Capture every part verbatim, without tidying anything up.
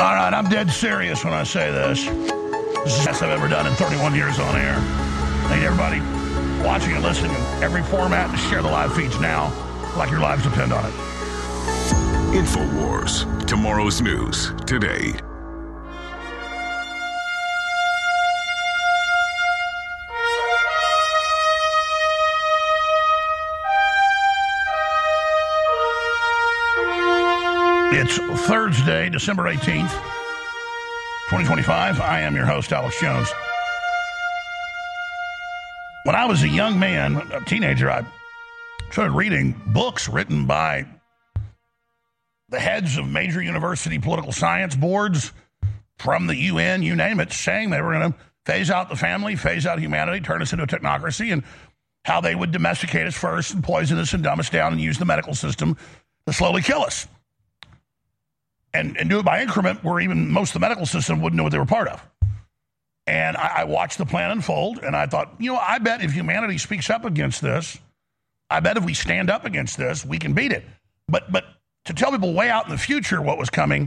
All right, I'm dead serious when I say this. This is the best I've ever done in thirty-one years on air. I need everybody watching and listening in every format to share the live feeds now, like your lives depend on it. InfoWars, tomorrow's news today. It's Thursday, December eighteenth, twenty twenty-five. I am your host, Alex Jones. When I was a young man, a teenager, I started reading books written by the heads of major university political science boards from the U N, you name it, saying they were going to phase out the family, phase out humanity, turn us into a technocracy, and how they would domesticate us first and poison us and dumb us down and use the medical system to slowly kill us. And, and do it by increment where even most of the medical system wouldn't know what they were part of. And I, I watched the plan unfold, and I thought, you know, I bet if humanity speaks up against this, I bet if we stand up against this, we can beat it. But but to tell people way out in the future what was coming,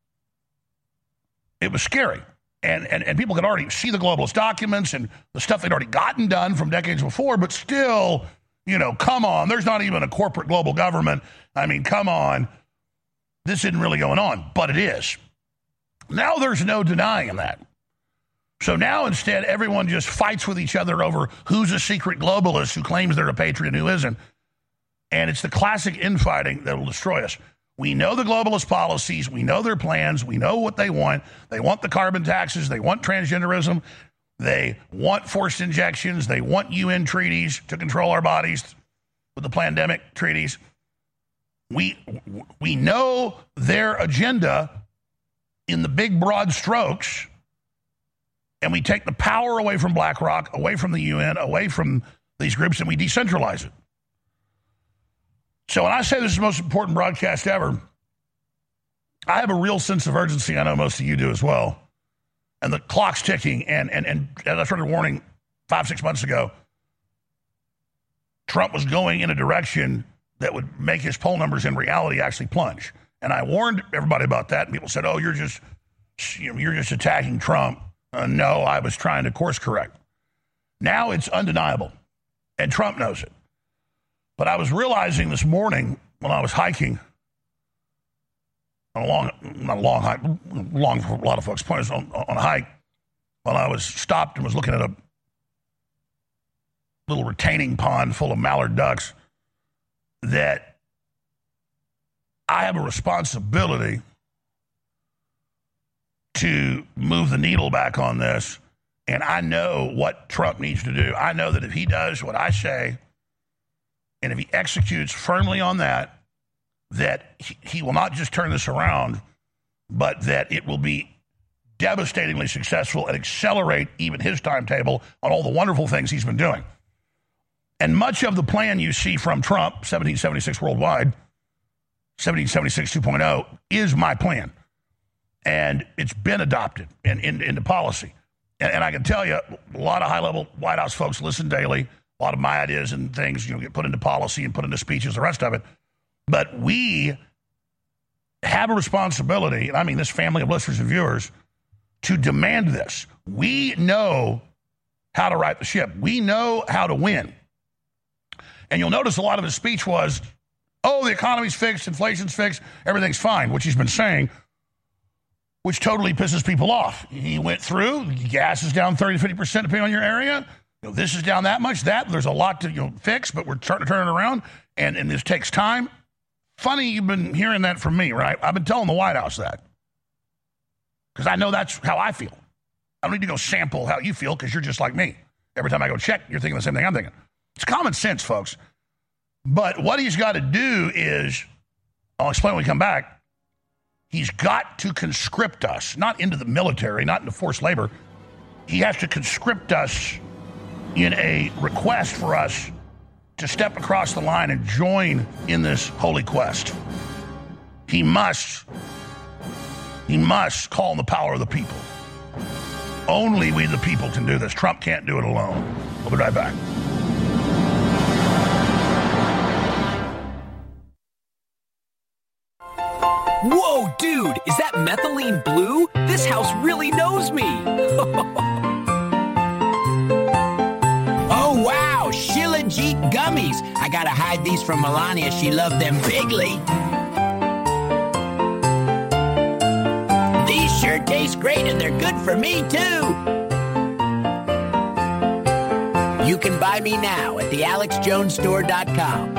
it was scary. And, and, and people could already see the globalist documents and the stuff they'd already gotten done from decades before, but still, you know, come on, there's not even a corporate global government. I mean, come on. This isn't really going on, but it is. Now there's no denying that. So now instead, everyone just fights with each other over who's a secret globalist who claims they're a patriot and who isn't. And it's the classic infighting that will destroy us. We know the globalist policies. We know their plans. We know what they want. They want the carbon taxes. They want transgenderism. They want forced injections. They want U N treaties to control our bodies with the pandemic treaties. We we know their agenda in the big, broad strokes, and we take the power away from BlackRock, away from the U N, away from these groups, and we decentralize it. So when I say this is the most important broadcast ever, I have a real sense of urgency. I know most of you do as well. And the clock's ticking, and, and, and as I started warning five, six months ago, Trump was going in a direction that would make his poll numbers in reality actually plunge. And I warned everybody about that, and people said, oh, you're just you know, you're just attacking Trump. Uh, no, I was trying to course correct. Now it's undeniable, and Trump knows it. But I was realizing this morning when I was hiking, on a long, not a long hike, long for a lot of folks' point is on, on a hike, when I was stopped and was looking at a little retaining pond full of mallard ducks, that I have a responsibility to move the needle back on this, and I know what Trump needs to do. I know that if he does what I say, and if he executes firmly on that, that he, he will not just turn this around, but that it will be devastatingly successful and accelerate even his timetable on all the wonderful things he's been doing. And much of the plan you see from Trump, seventeen seventy-six worldwide, seventeen seventy-six two point oh, is my plan. And it's been adopted in, in, into policy. And, and I can tell you, a lot of high-level White House folks listen daily. A lot of my ideas and things, you know, get put into policy and put into speeches, the rest of it. But we have a responsibility, and I mean this family of listeners and viewers, to demand this. We know how to right the ship. We know how to win. And you'll notice a lot of his speech was, oh, the economy's fixed, inflation's fixed, everything's fine, which he's been saying, which totally pisses people off. He went through, gas is down thirty to fifty percent depending on your area. You know, this is down that much, that. There's a lot to you know fix, but we're starting to turn it around, and, and this takes time. Funny you've been hearing that from me, right? I've been telling the White House that because I know that's how I feel. I don't need to go sample how you feel because you're just like me. Every time I go check, you're thinking the same thing I'm thinking. It's common sense, folks. But what he's got to do is, I'll explain when we come back, he's got to conscript us, not into the military, not into forced labor. He has to conscript us in a request for us to step across the line and join in this holy quest. He must, he must call on the power of the people. Only we the people can do this. Trump can't do it alone. We'll be right back. Whoa, dude, is that methylene blue? This house really knows me. Oh, wow, Shilajit gummies. I gotta hide these from Melania. She loved them bigly. These sure taste great, and they're good for me, too. You can buy me now at the alex jones store dot com.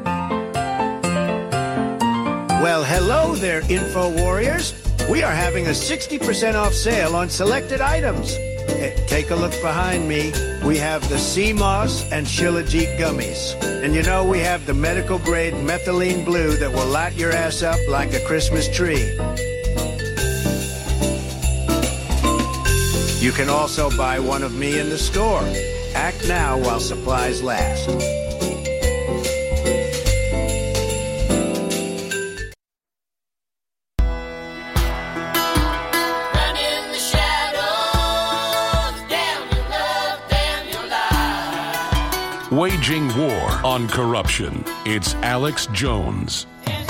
Well, hello there, Info Warriors. We are having a sixty percent off sale on selected items. Eh, Take a look behind me. We have the sea moss and Shilajit gummies. And you know, we have the medical grade methylene blue that will light your ass up like a Christmas tree. You can also buy one of me in the store. Act now while supplies last. Waging war on corruption. It's Alex Jones.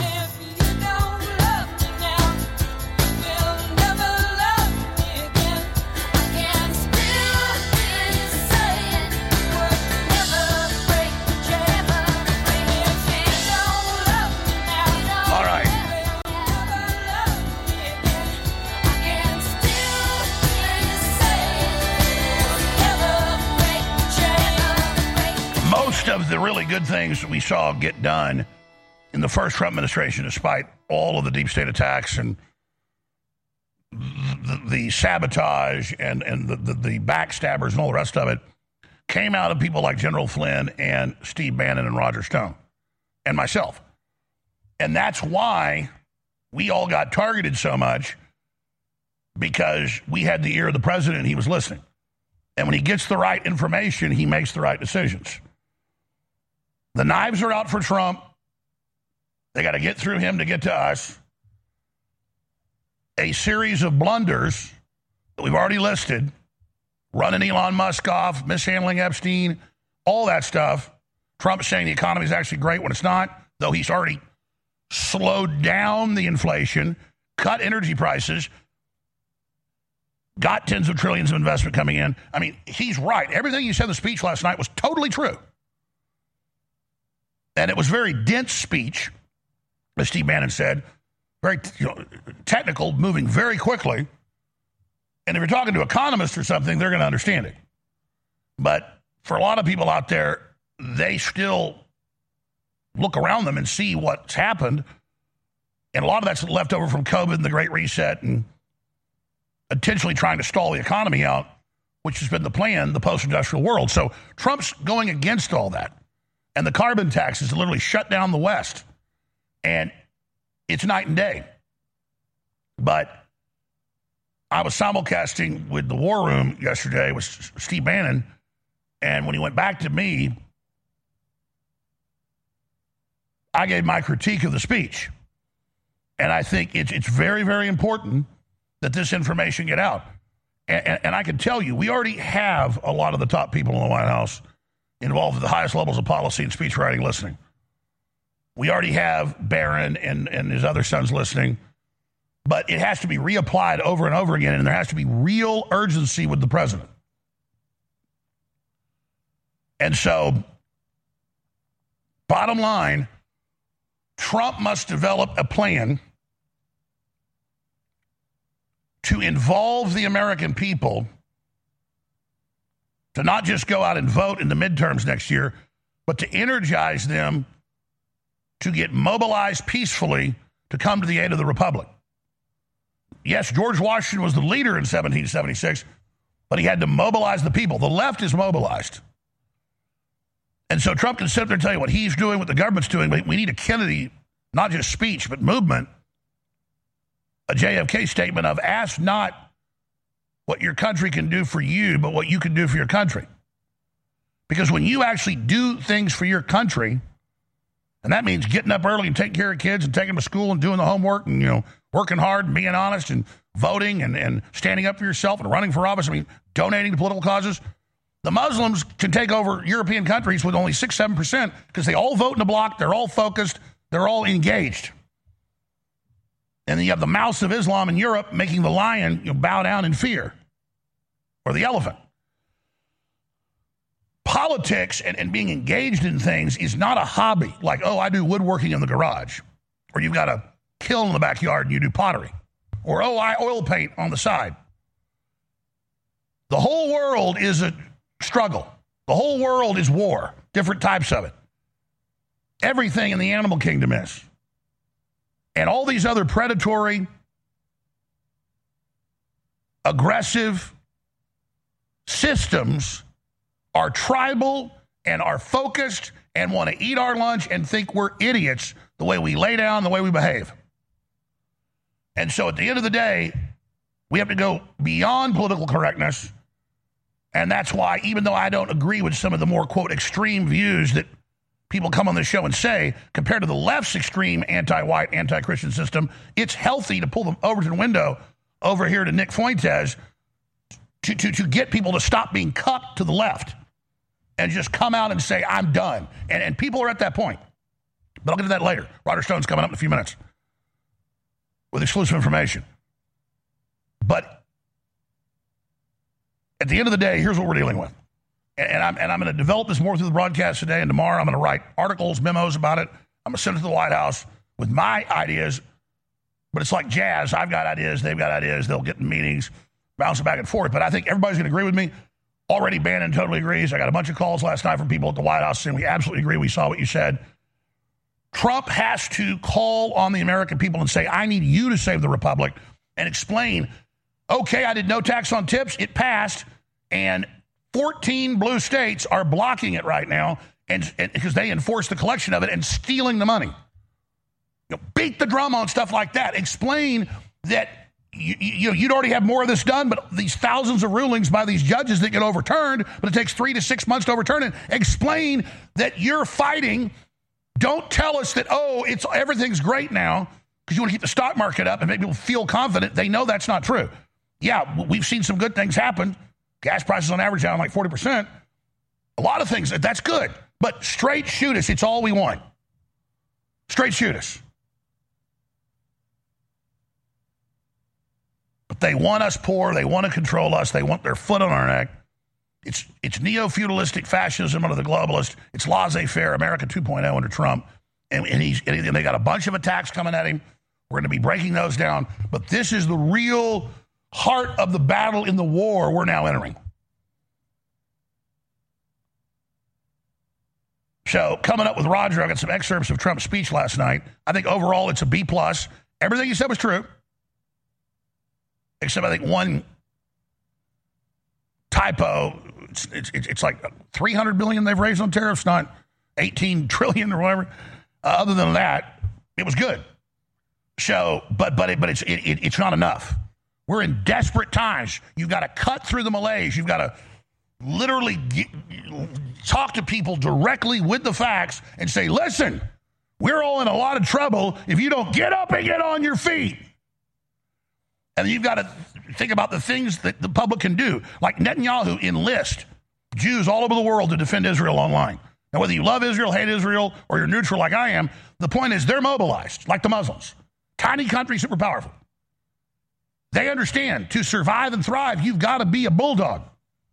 Of the really good things that we saw get done in the first Trump administration, despite all of the deep state attacks and the, the sabotage and, and the, the, the backstabbers and all the rest of it, came out of people like General Flynn and Steve Bannon and Roger Stone and myself. And that's why we all got targeted so much, because we had the ear of the president and he was listening. And when he gets the right information, he makes the right decisions. The knives are out for Trump. They got to get through him to get to us. A series of blunders that we've already listed, running Elon Musk off, mishandling Epstein, all that stuff. Trump saying the economy is actually great when it's not, though he's already slowed down the inflation, cut energy prices, got tens of trillions of investment coming in. I mean, he's right. Everything he said in the speech last night was totally true. And it was very dense speech, as Steve Bannon said, very you know, technical, moving very quickly. And if you're talking to economists or something, they're going to understand it. But for a lot of people out there, they still look around them and see what's happened. And a lot of that's left over from COVID and the Great Reset and intentionally trying to stall the economy out, which has been the plan, the post-industrial world. So Trump's going against all that. And the carbon taxes literally shut down the West. And it's night and day. But I was simulcasting with the War Room yesterday with Steve Bannon. And when he went back to me, I gave my critique of the speech. And I think it's, it's very, very important that this information get out. And, and, and I can tell you, we already have a lot of the top people in the White House involved at the highest levels of policy and speechwriting listening. We already have Barron and, and his other sons listening, but it has to be reapplied over and over again, and there has to be real urgency with the president. And so, bottom line, Trump must develop a plan to involve the American people to not just go out and vote in the midterms next year, but to energize them to get mobilized peacefully to come to the aid of the Republic. Yes, George Washington was the leader in seventeen seventy-six, but he had to mobilize the people. The left is mobilized. And so Trump can sit there and tell you what he's doing, what the government's doing, but we need a Kennedy, not just speech, but movement, a J F K statement of ask not what your country can do for you, but what you can do for your country. Because when you actually do things for your country, and that means getting up early and taking care of kids and taking them to school and doing the homework and, you know, working hard and being honest and voting and, and standing up for yourself and running for office, I mean, donating to political causes. The Muslims can take over European countries with only six, seven percent because they all vote in a block, they're all focused, they're all engaged. then you have the mouse of Islam in Europe making the lion you know, bow down in fear, or the elephant. Politics and, and being engaged in things is not a hobby. Like, oh, I do woodworking in the garage. Or you've got a kiln in the backyard and you do pottery. Or, oh, I oil paint on the side. The whole world is a struggle. The whole world is war. Different types of it. Everything in the animal kingdom is. And all these other predatory, aggressive systems are tribal and are focused and want to eat our lunch and think we're idiots the way we lay down, the way we behave. And so at the end of the day, we have to go beyond political correctness. And that's why, even though I don't agree with some of the more, quote, extreme views that people come on this show and say, compared to the left's extreme anti-white, anti-Christian system, it's healthy to pull them over to the window over here to Nick Fuentes to, to, to get people to stop being cupped to the left and just come out and say, I'm done. And, and people are at that point. But I'll get to that later. Roger Stone's coming up in a few minutes with exclusive information. But at the end of the day, here's what we're dealing with. And, and I'm, and I'm going to develop this more through the broadcast today, and tomorrow I'm going to write articles, memos about it. I'm going to send it to the White House with my ideas. But it's like jazz. I've got ideas. They've got ideas. They'll get in meetings, bounce it back and forth. But I think everybody's going to agree with me. Already Bannon totally agrees. I got a bunch of calls last night from people at the White House saying we absolutely agree. We saw what you said. Trump has to call on the American people and say, I need you to save the republic, and explain, okay, I did no tax on tips. It passed, and fourteen blue states are blocking it right now and, and because they enforce the collection of it and stealing the money. You know, beat the drum on stuff like that. Explain that You, you know, you'd already have more of this done, but these thousands of rulings by these judges that get overturned, but it takes three to six months to overturn it. Explain that you're fighting. Don't tell us that, oh, it's everything's great now because you want to keep the stock market up and make people feel confident. They know that's not true. Yeah, we've seen some good things happen. Gas prices on average down like forty percent. A lot of things, that's good. But straight shoot us. It's all we want. Straight shoot us. But they want us poor. They want to control us. They want their foot on our neck. It's it's neo-feudalistic fascism under the globalists. It's laissez-faire, America two point oh under Trump. And, and, he's, and they got a bunch of attacks coming at him. We're going to be breaking those down. But this is the real heart of the battle in the war we're now entering. So coming up with Roger, I got some excerpts of Trump's speech last night. I think overall it's a B plus. Everything he said was true. Except I think one typo. It's, it's, it's like three hundred billion dollars they've raised on tariffs, not eighteen trillion dollars or whatever. Uh, other than that, it was good. So, but but it, but it's it, it, it's not enough. We're in desperate times. You've got to cut through the malaise. You've got to literally get, talk to people directly with the facts and say, listen, we're all in a lot of trouble if you don't get up and get on your feet. And you've got to think about the things that the public can do. Like Netanyahu enlist Jews all over the world to defend Israel online. Now, whether you love Israel, hate Israel, or you're neutral like I am, the point is they're mobilized, like the Muslims. Tiny country, super powerful. They understand to survive and thrive, you've got to be a bulldog.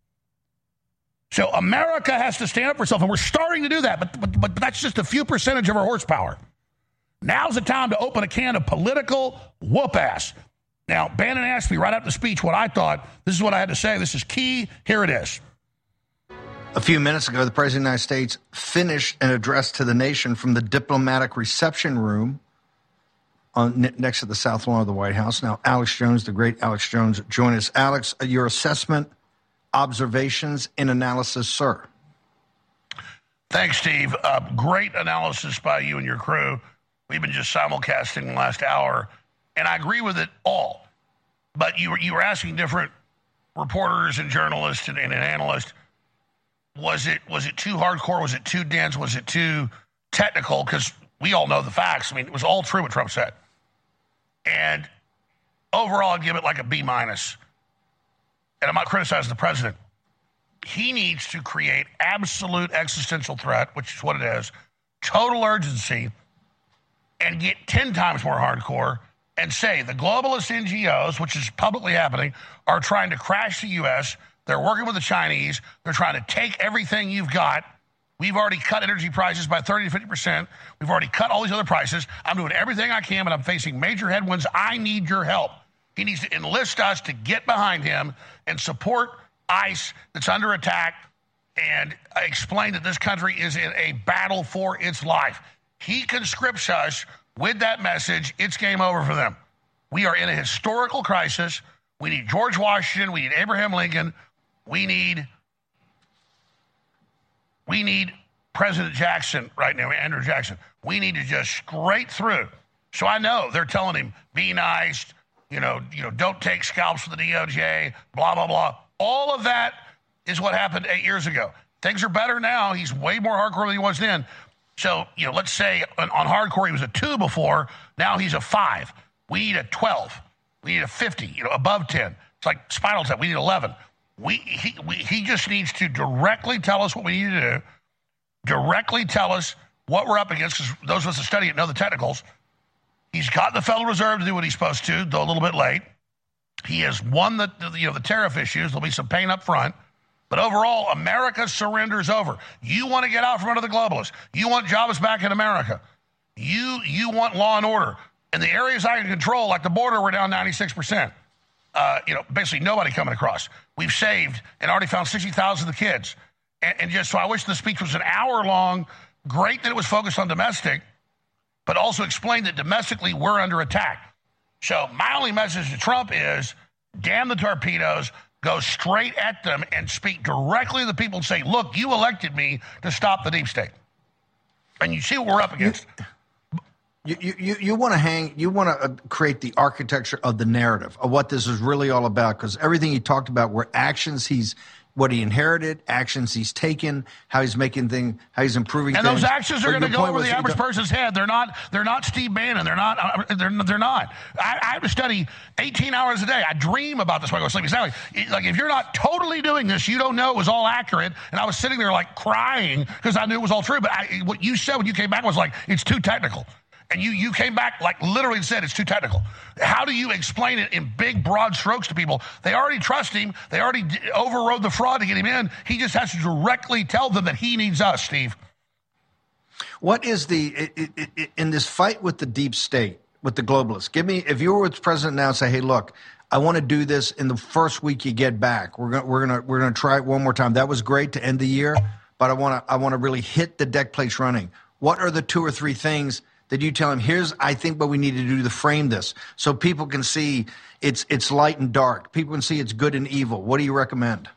So America has to stand up for itself, and we're starting to do that, but, but, but that's just a few percentage of our horsepower. Now's the time to open a can of political whoop-ass. Now, Bannon asked me right after the speech what I thought. This is what I had to say. This is key. Here it is. A few minutes ago, the President of the United States finished an address to the nation from the diplomatic reception room on next to the South Lawn of the White House. Now, Alex Jones, the great Alex Jones, join us. Alex, your assessment, observations, and analysis, sir. Thanks, Steve. Uh, great analysis by you and your crew. We've been just simulcasting the last hour, and I agree with it all. But you were you were asking different reporters and journalists and, and, and analysts, was it was it too hardcore? Was it too dense? Was it too technical? Because we all know the facts. I mean, it was all true what Trump said. And overall, I'd give it like a B minus. And I'm not criticizing the president. He needs to create absolute existential threat, which is what it is, total urgency, and get ten times more hardcore and say the globalist N G Os, which is publicly happening, are trying to crash the U S. They're working with the Chinese. They're trying to take everything you've got. We've already cut energy prices by thirty to fifty percent. We've already cut all these other prices. I'm doing everything I can, but I'm facing major headwinds. I need your help. He needs to enlist us to get behind him and support ICE that's under attack and explain that this country is in a battle for its life. He conscripts us with that message. It's game over for them. We are in a historical crisis. We need George Washington. We need Abraham Lincoln. We need, we need President Jackson right now, Andrew Jackson. We need to just straight through. So I know they're telling him, be nice, you know, you know, don't take scalps for the D O J, blah, blah, blah. All of that is what happened eight years ago. Things are better now. He's way more hardcore than he was then. So, you know, let's say on, on hardcore he was a two before. Now he's a five. We need a twelve. We need a fifty, you know, above ten. It's like Spinal Tap. We need eleven. We he, we he just needs to directly tell us what we need to do, directly tell us what we're up against, because those of us that study it know the technicals. He's got the Federal Reserve to do what he's supposed to, though a little bit late. He has won the, the you know the tariff issues. There'll be some pain up front. But overall, America surrenders over. You want to get out from under the globalists. You want jobs back in America. You you want law and order. In the areas I can control, like the border, we're down ninety-six percent. Uh, you know, basically nobody coming across. We've saved and already found sixty thousand of the kids. And, and just so I wish the speech was an hour long. Great that it was focused on domestic, but also explained that domestically we're under attack. So my only message to Trump is, damn the torpedoes. Go straight at them and speak directly to the people and say, look, you elected me to stop the deep state. And you see what we're up against. You you, you, you want to hang, you want to uh, create the architecture of the narrative of what this is really all about, because everything he talked about were actions he's, what he inherited, actions he's taken, how he's making things, how he's improving and things. And those actions are going to go over the average person's head. They're not. They're not Steve Bannon. They're not. Uh, they're. They're not. I, I have to study eighteen hours a day. I dream about this when I go to sleep. Exactly. Like if you're not totally doing this, you don't know it was all accurate. And I was sitting there like crying because I knew it was all true. But I, what you said when you came back was like, it's too technical. And you you came back like literally said it's too technical. How do you explain it in big, broad strokes to people? They already trust him. They already d- overrode the fraud to get him in. He just has to directly tell them that he needs us, Steve. What is the, it, it, it, in this fight with the deep state, with the globalists, give me, if you were with the president now and say, hey, look, I want to do this in the first week you get back. We're going we're going to we're going to try it one more time. That was great to end the year, but I want to I want to really hit the deck plates running. What are the two or three things that you tell him, here's, I think, what we need to do to frame this so people can see it's it's light and dark. People can see it's good and evil. What do you recommend?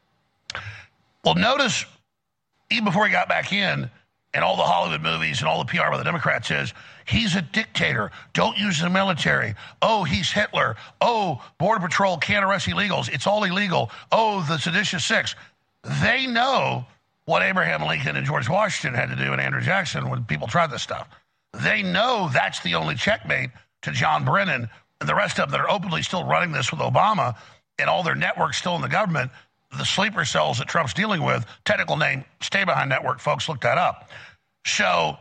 Well, notice, even before he got back in, and all the Hollywood movies and all the P R by the Democrats is, he's a dictator. Don't use the military. Oh, he's Hitler. Oh, Border Patrol can't arrest illegals. It's all illegal. Oh, the seditious six. They know what Abraham Lincoln and George Washington had to do and Andrew Jackson when people tried this stuff. They know that's the only checkmate to John Brennan and the rest of them that are openly still running this with Obama and all their networks still in the government, the sleeper cells that Trump's dealing with, technical name, Stay Behind Network, folks, look that up. So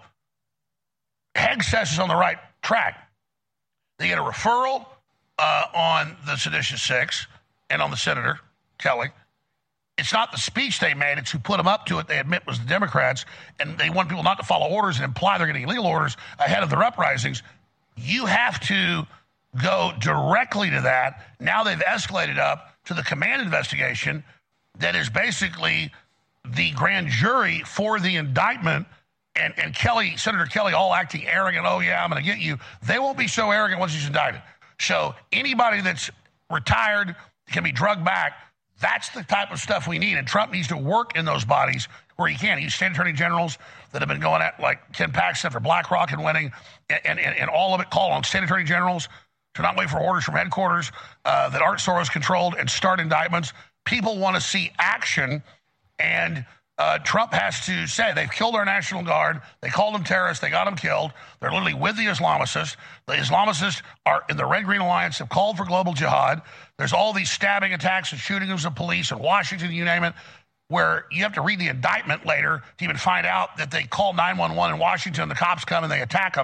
Hegseth is on the right track. They get a referral uh, on the seditious six and on the Senator, Kelly. It's not the speech they made, it's who put them up to it, they admit was the Democrats, and they want people not to follow orders and imply they're getting illegal orders ahead of their uprisings. You have to go directly to that. Now they've escalated up to the command investigation that is basically the grand jury for the indictment, and, and Kelly, Senator Kelly, all acting arrogant, oh yeah, I'm going to get you. They won't be so arrogant once he's indicted. So anybody that's retired can be drugged back. That's the type of stuff we need, and Trump needs to work in those bodies where he can. He's state attorney generals that have been going at like Ken Paxton for BlackRock and winning, and, and, and all of it call on state attorney generals to not wait for orders from headquarters uh, that aren't Soros controlled and start indictments. People want to see action, and uh, Trump has to say they've killed our National Guard. They called them terrorists. They got them killed. They're literally with the Islamicists. The Islamicists are in the Red-Green Alliance, have called for global jihad. There's all these stabbing attacks and shootings of police in Washington, you name it, where you have to read the indictment later to even find out that they call nine one one in Washington, the cops come and they attack them.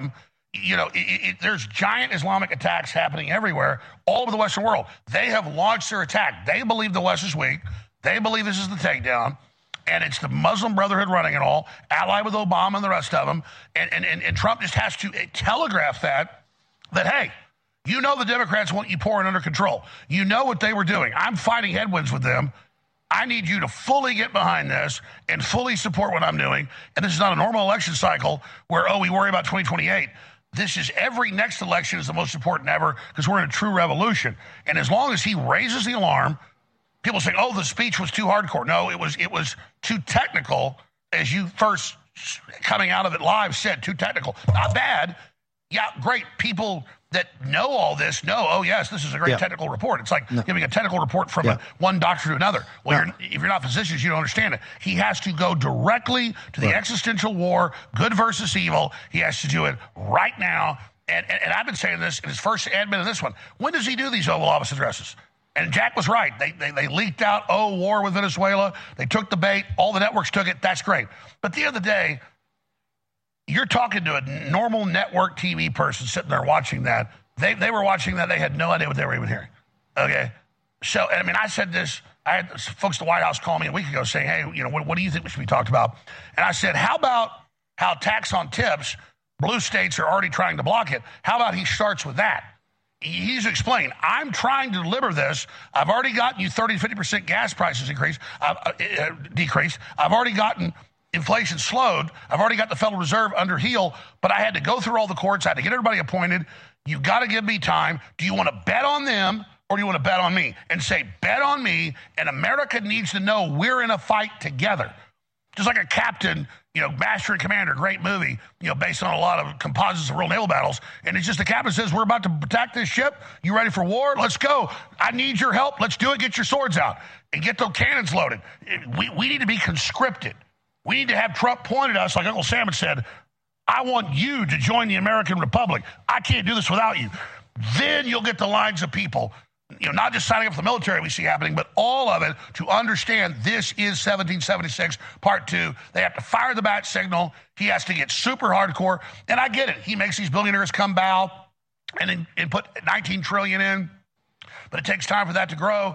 you know, it, it, there's giant Islamic attacks happening everywhere, all over the Western world. They have launched their attack. They believe the West is weak. They believe this is the takedown. And it's the Muslim Brotherhood running it all, allied with Obama and the rest of them. And, and, and, and Trump just has to telegraph that, that, hey, you know the Democrats want you pouring under control. You know what they were doing. I'm fighting headwinds with them. I need you to fully get behind this and fully support what I'm doing. And this is not a normal election cycle where, oh, we worry about twenty twenty-eight. This is every next election is the most important ever because we're in a true revolution. And as long as he raises the alarm, people say, oh, the speech was too hardcore. No, it was it was too technical, as you first coming out of it live said, too technical. Not bad. Yeah, great. People that know all this know, oh, yes, this is a great yeah. technical report. It's like no. giving a technical report from yeah. a, one doctor to another. Well, no. you're, if you're not physicians, you don't understand it. He has to go directly to the right. existential war, good versus evil. He has to do it right now. And, and, and I've been saying this in his first admin of this one. When does he do these Oval Office addresses? And Jack was right. They, they they leaked out, oh, war with Venezuela. They took the bait. All the networks took it. That's great. But at the end of the day, you're talking to a normal network T V person sitting there watching that. They they were watching that. They had no idea what they were even hearing. Okay? So, I mean, I said this. I had folks at the White House call me a week ago saying, hey, you know, what, what do you think we should be talked about? And I said, how about how tax on tips, blue states are already trying to block it. How about he starts with that? He's explained, I'm trying to deliver this. I've already gotten you thirty to fifty percent gas prices increase, uh, uh, decreased. I've already gotten inflation slowed. I've already got the Federal Reserve under heel, but I had to go through all the courts. I had to get everybody appointed. You got to give me time. Do you want to bet on them or do you want to bet on me? And say, bet on me, and America needs to know we're in a fight together. Just like a captain, you know, Master and Commander, great movie, you know, based on a lot of composites of real naval battles. And it's just the captain says, we're about to attack this ship. You ready for war? Let's go. I need your help. Let's do it. Get your swords out and get those cannons loaded. We, we need to be conscripted. We need to have Trump point at us, like Uncle Sam had said, I want you to join the American Republic. I can't do this without you. Then you'll get the lines of people, you know, not just signing up for the military we see happening, but all of it to understand this is seventeen seventy-six part two. They have to fire the bat signal. He has to get super hardcore. And I get it. He makes these billionaires come bow and, and put nineteen trillion dollars in. But it takes time for that to grow.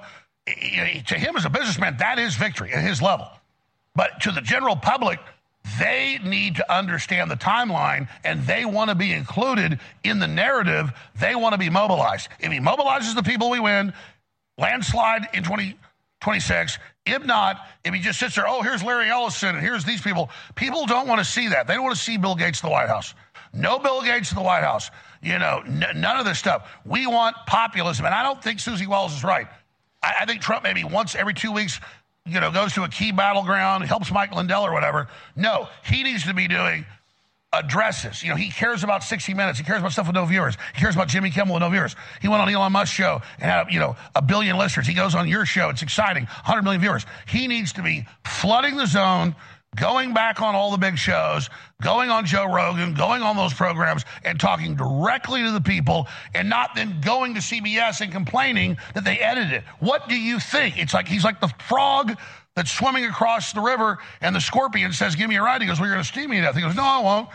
To him as a businessman, that is victory at his level. But to the general public, they need to understand the timeline, and they want to be included in the narrative. They want to be mobilized. If he mobilizes the people, we win. Landslide in twenty twenty-six. If not, if he just sits there, oh, here's Larry Ellison, and here's these people. People don't want to see that. They don't want to see Bill Gates in the White House. No Bill Gates in the White House. You know, n- none of this stuff. We want populism, and I don't think Susie Wells is right. I, I think Trump maybe once every two weeks you know, goes to a key battleground, helps Mike Lindell or whatever. No, he needs to be doing addresses. You know, he cares about sixty minutes. He cares about stuff with no viewers. He cares about Jimmy Kimmel with no viewers. He went on Elon Musk's show and had, you know, a billion listeners. He goes on your show. It's exciting. one hundred million viewers. He needs to be flooding the zone, going back on all the big shows, going on Joe Rogan, going on those programs and talking directly to the people and not then going to C B S and complaining that they edited it. What do you think? It's like he's like the frog that's swimming across the river and the scorpion says, give me a ride. He goes, well, you're going to steam me to death. He goes, no, I won't.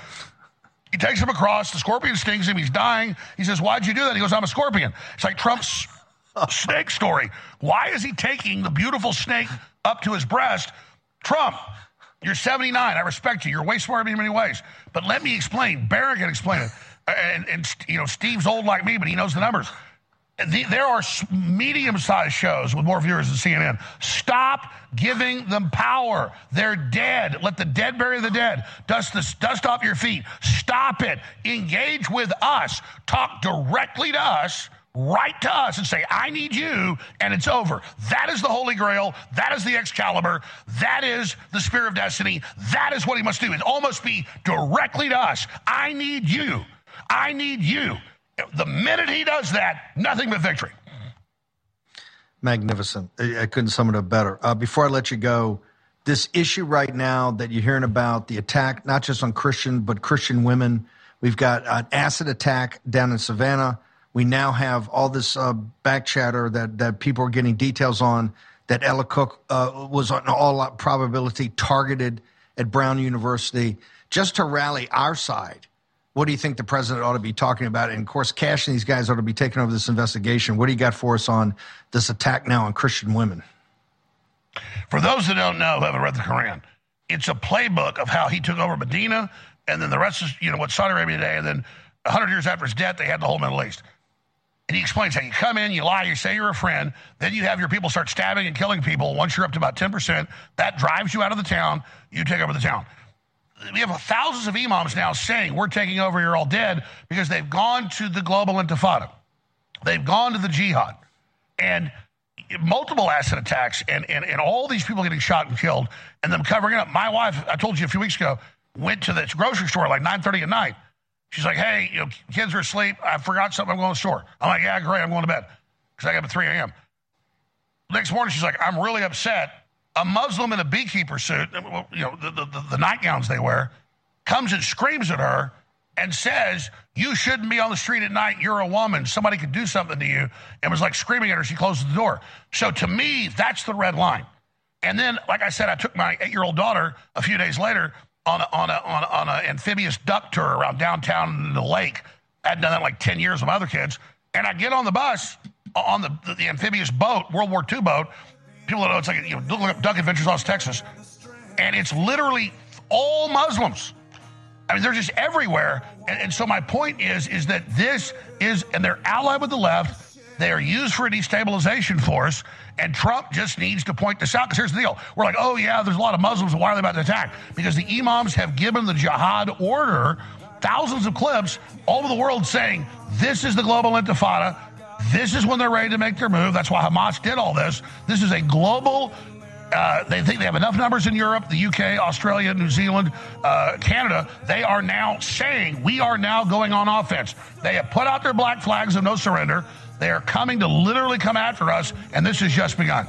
He takes him across. The scorpion stings him. He's dying. He says, why'd you do that? He goes, I'm a scorpion. It's like Trump's snake story. Why is he taking the beautiful snake up to his breast? Trump, you're seventy-nine. I respect you. You're way smarter than me in many ways. But let me explain. Barron can explain it. And, and you know, Steve's old like me, but he knows the numbers. The, there are medium-sized shows with more viewers than C N N. Stop giving them power. They're dead. Let the dead bury the dead. Dust, the, dust off your feet. Stop it. Engage with us. Talk directly to us. Write to us and say, I need you, and it's over. That is the Holy Grail. That is the Excalibur. That is the Spear of Destiny. That is what he must do. It all must be directly to us. I need you. I need you. The minute he does that, nothing but victory. Magnificent. I couldn't sum it up better. Uh, before I let you go, this issue right now that you're hearing about, the attack, not just on Christian, but Christian women. We've got an acid attack down in Savannah. We now have all this uh, back chatter that, that people are getting details on, that Ella Cook uh, was on all probability targeted at Brown University just to rally our side. What do you think the president ought to be talking about? And, of course, Cash and these guys ought to be taking over this investigation. What do you got for us on this attack now on Christian women? For those that don't know, who haven't read the Quran, it's a playbook of how he took over Medina, and then the rest is, you know, what Saudi Arabia today, and then one hundred years after his death, they had the whole Middle East. And he explains how you come in, you lie, you say you're a friend, then you have your people start stabbing and killing people. Once you're up to about ten percent, that drives you out of the town, you take over the town. We have thousands of imams now saying, we're taking over, you're all dead, because they've gone to the global intifada. They've gone to the jihad. And multiple acid attacks and, and, and all these people getting shot and killed and them covering it up. My wife, I told you a few weeks ago, went to the grocery store like nine thirty at night. She's like, hey, you know, kids are asleep. I forgot something. I'm going to the store. I'm like, yeah, great. I'm going to bed because I got up at three a.m. Next morning, she's like, I'm really upset. A Muslim in a beekeeper suit, you know, the, the, the nightgowns they wear, comes and screams at her and says, you shouldn't be on the street at night. You're a woman. Somebody could do something to you. And was like screaming at her. She closes the door. So to me, that's the red line. And then, like I said, I took my eight-year-old daughter a few days later on a, on a, on a, on a amphibious duck tour around downtown in the lake. I hadn't done that in like ten years with my other kids. And I get on the bus on the, the, the amphibious boat, World War Two boat. People don't know, it's like, you know, look up Duck Adventures Lost Texas. And it's literally all Muslims. I mean, they're just everywhere. And, and so my point is, is that this is, and they're allied with the left. They are used for a destabilization force. And Trump just needs to point this out. Because here's the deal. We're like, oh, yeah, there's a lot of Muslims. Why are they about to attack? Because the imams have given the jihad order, thousands of clips all over the world saying, this is the global intifada. This is when they're ready to make their move. That's why Hamas did all this. This is a global, uh, they think they have enough numbers in Europe, the U K, Australia, New Zealand, uh, Canada. They are now saying, we are now going on offense. They have put out their black flags of no surrender. They are coming to literally come after us, and this has just begun.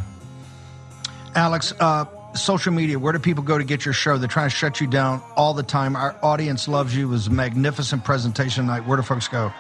Alex, uh, social media, where do people go to get your show? They're trying to shut you down all the time. Our audience loves you. It was a magnificent presentation tonight. Where do folks go?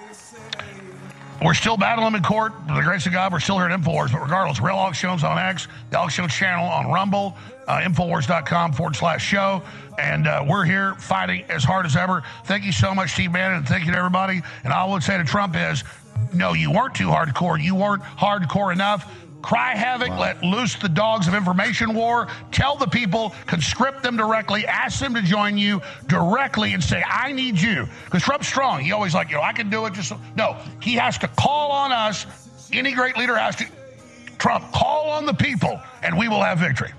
We're still battling in court. By the grace of God, we're still here at InfoWars. But regardless, Real Alex Jones on X, the Alex Jones channel on Rumble, uh, Infowars.com forward slash show. And uh, we're here fighting as hard as ever. Thank you so much, Steve Bannon, and thank you to everybody. And all I would say to Trump is, no, you weren't too hardcore. You weren't hardcore enough. Cry havoc, wow. Let loose the dogs of information war. Tell the people, conscript them directly, ask them to join you directly and say, I need you. Because Trump's strong. He always like, you know, I can do it. Just so. No, he has to call on us. Any great leader has to. Trump, call on the people, and we will have victory.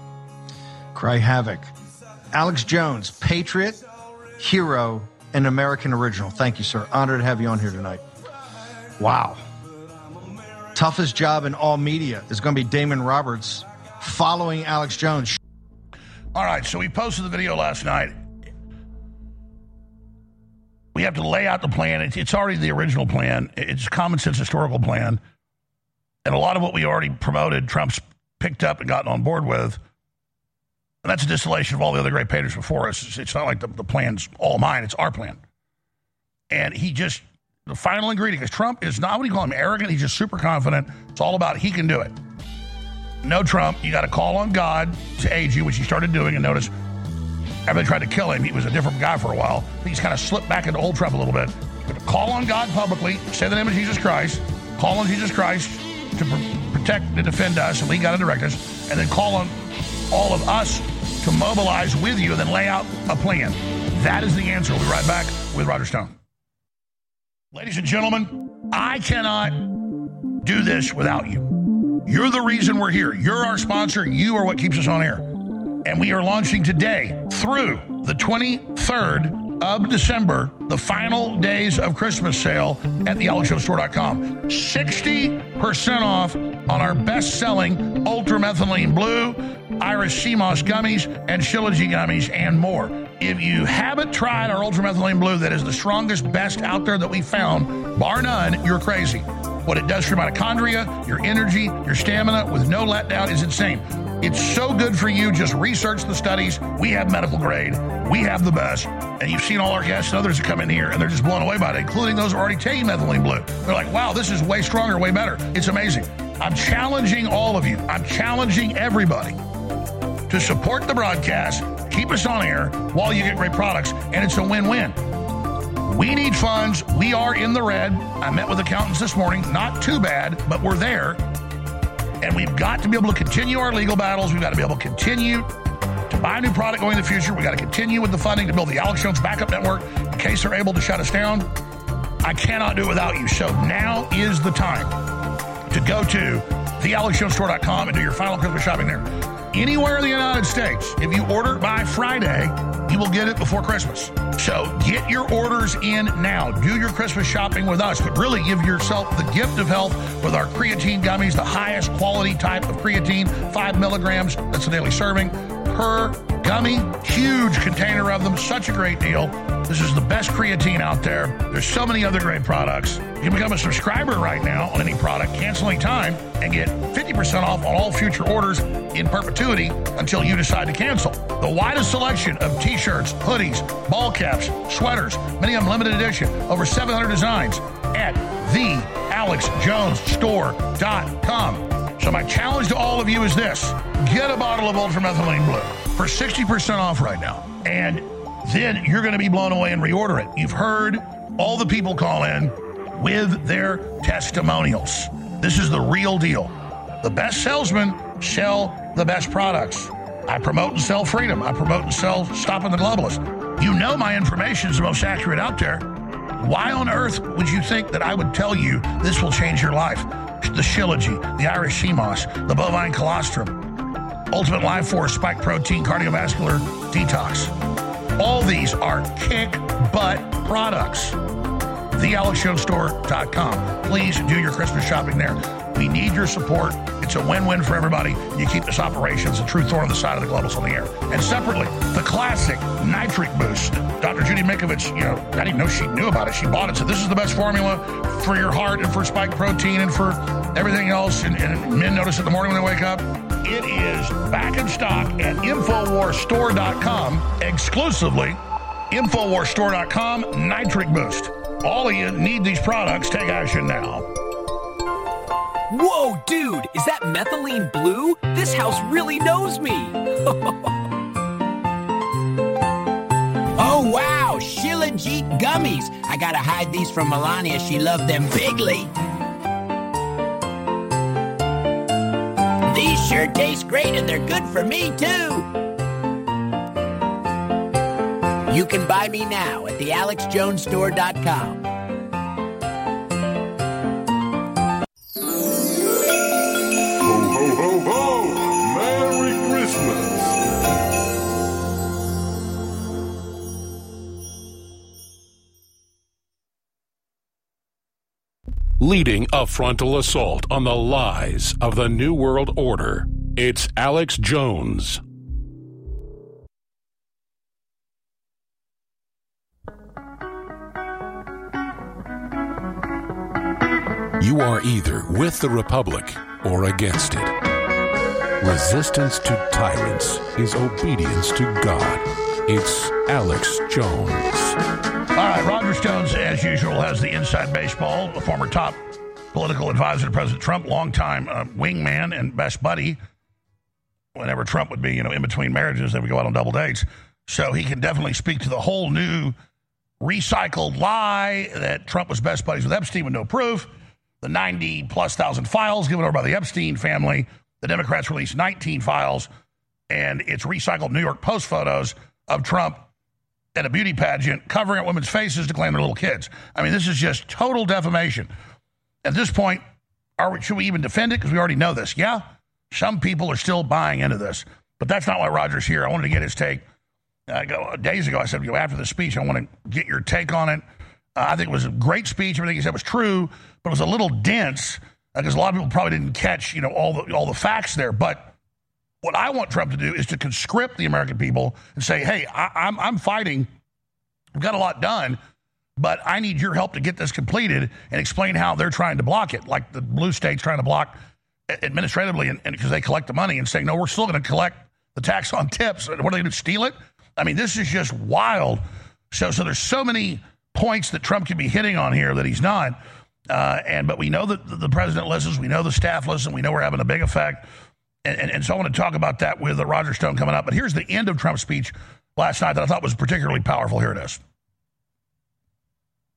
Cry havoc. Alex Jones, patriot, hero, and American original. Thank you, sir. Honored to have you on here tonight. Wow. Toughest job in all media is going to be Damon Roberts following Alex Jones. All right, so we posted the video last night. We have to lay out the plan. It's, it's already the original plan. It's a common sense historical plan. And a lot of what we already promoted, Trump's picked up and gotten on board with. And that's a distillation of all the other great painters before us. It's, it's not like the, the plan's all mine. It's our plan. And he just... The final ingredient, because Trump is not, what do you call him, arrogant? He's just super confident. It's all about he can do it. No, Trump, you got to call on God to aid you, which he started doing. And notice, everybody tried to kill him. He was a different guy for a while. He's kind of slipped back into old Trump a little bit. But call on God publicly, say the name of Jesus Christ, call on Jesus Christ to pr- protect and defend us and lead God and direct us, and then call on all of us to mobilize with you and then lay out a plan. That is the answer. We'll be right back with Roger Stone. Ladies and gentlemen, I cannot do this without you. You're the reason we're here. You're our sponsor. You are what keeps us on air. And we are launching today through the twenty-third of December, the final days of Christmas sale at the alex jones store dot com. sixty percent off on our best-selling Ultra Methylene Blue, Iris Sea Moss gummies, and Shilajit gummies, and more. If you haven't tried our Ultra Methylene Blue, that is the strongest, best out there that we found, bar none, you're crazy. What it does for your mitochondria, your energy, your stamina, with no letdown is insane. It's so good for you. Just research the studies. We have medical grade. We have the best. And you've seen all our guests and others that come in here, and they're just blown away by it, including those who are already taking Methylene Blue. They're like, wow, this is way stronger, way better. It's amazing. I'm challenging all of you. I'm challenging everybody to support the broadcast, keep us on air while you get great products, and it's a win-win. We need funds. We are in the red. I met with accountants this morning. Not too bad, but we're there. And we've got to be able to continue our legal battles. We've got to be able to continue to buy a new product going in the future. We've got to continue with the funding to build the Alex Jones backup network in case they're able to shut us down. I cannot do it without you. So now is the time to go to the alex jones store dot com and do your final Christmas shopping there. Anywhere in the United States, if you order by Friday, you will get it before Christmas. So get your orders in now. Do your Christmas shopping with us, but really give yourself the gift of health with our creatine gummies, the highest quality type of creatine, five milligrams. That's a daily serving per gummy. Huge container of them. Such a great deal. This is the best creatine out there. There's so many other great products. You can become a subscriber right now on any product, cancel any time, and get fifty percent off on all future orders in perpetuity until you decide to cancel. The widest selection of t-shirts, hoodies, ball caps, sweaters, many of them limited edition, over seven hundred designs at the alex jones store dot com. So my challenge to all of you is this. Get a bottle of Ultramethylene Blue for sixty percent off right now. And then you're going to be blown away and reorder it. You've heard all the people call in with their testimonials. This is the real deal. The best salesmen sell the best products. I promote and sell freedom. I promote and sell stopping the globalists. You know my information is the most accurate out there. Why on earth would you think that I would tell you this will change your life? The Shilajit, the Irish sea moss, the bovine colostrum, Ultimate Life Force, Spike Protein, Cardiovascular Detox. All these are kick-butt products. the alex jones store dot com. Please do your Christmas shopping there. We need your support. It's a win-win for everybody. You keep this operation as a true thorn on the side of the globals on the air. And separately, the classic Nitric Boost. Doctor Judy Mikovits, you know, I didn't know she knew about it. She bought it. So this is the best formula for your heart and for Spike Protein and for everything else. And, and men notice it in the morning when they wake up. It is back in stock at infowars store dot com exclusively. infowars store dot com, Nitric Boost. All of you need these products. Take action now. Whoa, dude, is that methylene blue? This house really knows me. Oh, wow, Shilajit gummies. I gotta hide these from Melania. She loved them bigly. These sure taste great, and they're good for me, too. You can buy me now at the alex jones store dot com. Ho, ho, ho, ho! Merry Christmas! Leading a frontal assault on the lies of the New World Order, it's Alex Jones. You are either with the Republic or against it. Resistance to tyrants is obedience to God. It's Alex Jones. All right, Roger Stones, as usual, has the inside baseball, a former top political advisor to President Trump, longtime uh, wingman and best buddy. Whenever Trump would be, you know, in between marriages, they would go out on double dates. So he can definitely speak to the whole new recycled lie that Trump was best buddies with Epstein with no proof. The ninety plus thousand files given over by the Epstein family. The Democrats released nineteen files, and it's recycled New York Post photos of Trump at a beauty pageant covering up women's faces to claim they're little kids. I mean, this is just total defamation. At this point, are we, should we even defend it? Because we already know this. Yeah, some people are still buying into this, but that's not why Roger's here. I wanted to get his take. Uh, go, days ago, I said, you know, after the speech, I want to get your take on it. Uh, I think it was a great speech. Everything he said was true, but it was a little dense because uh, a lot of people probably didn't catch, you know, all the all the facts there. But what I want Trump to do is to conscript the American people and say, hey, I, I'm I'm fighting. We've got a lot done, but I need your help to get this completed and explain how they're trying to block it, like the blue state's trying to block administratively and because they collect the money and saying, no, we're still going to collect the tax on tips. What are they going to steal it? I mean, this is just wild. So, so there's so many points that Trump could be hitting on here that he's not. Uh, and but we know that the president listens. We know the staff listen. We know we're having a big effect. And, and, and so I want to talk about that with uh, Roger Stone coming up. But here's the end of Trump's speech last night that I thought was particularly powerful. Here it is.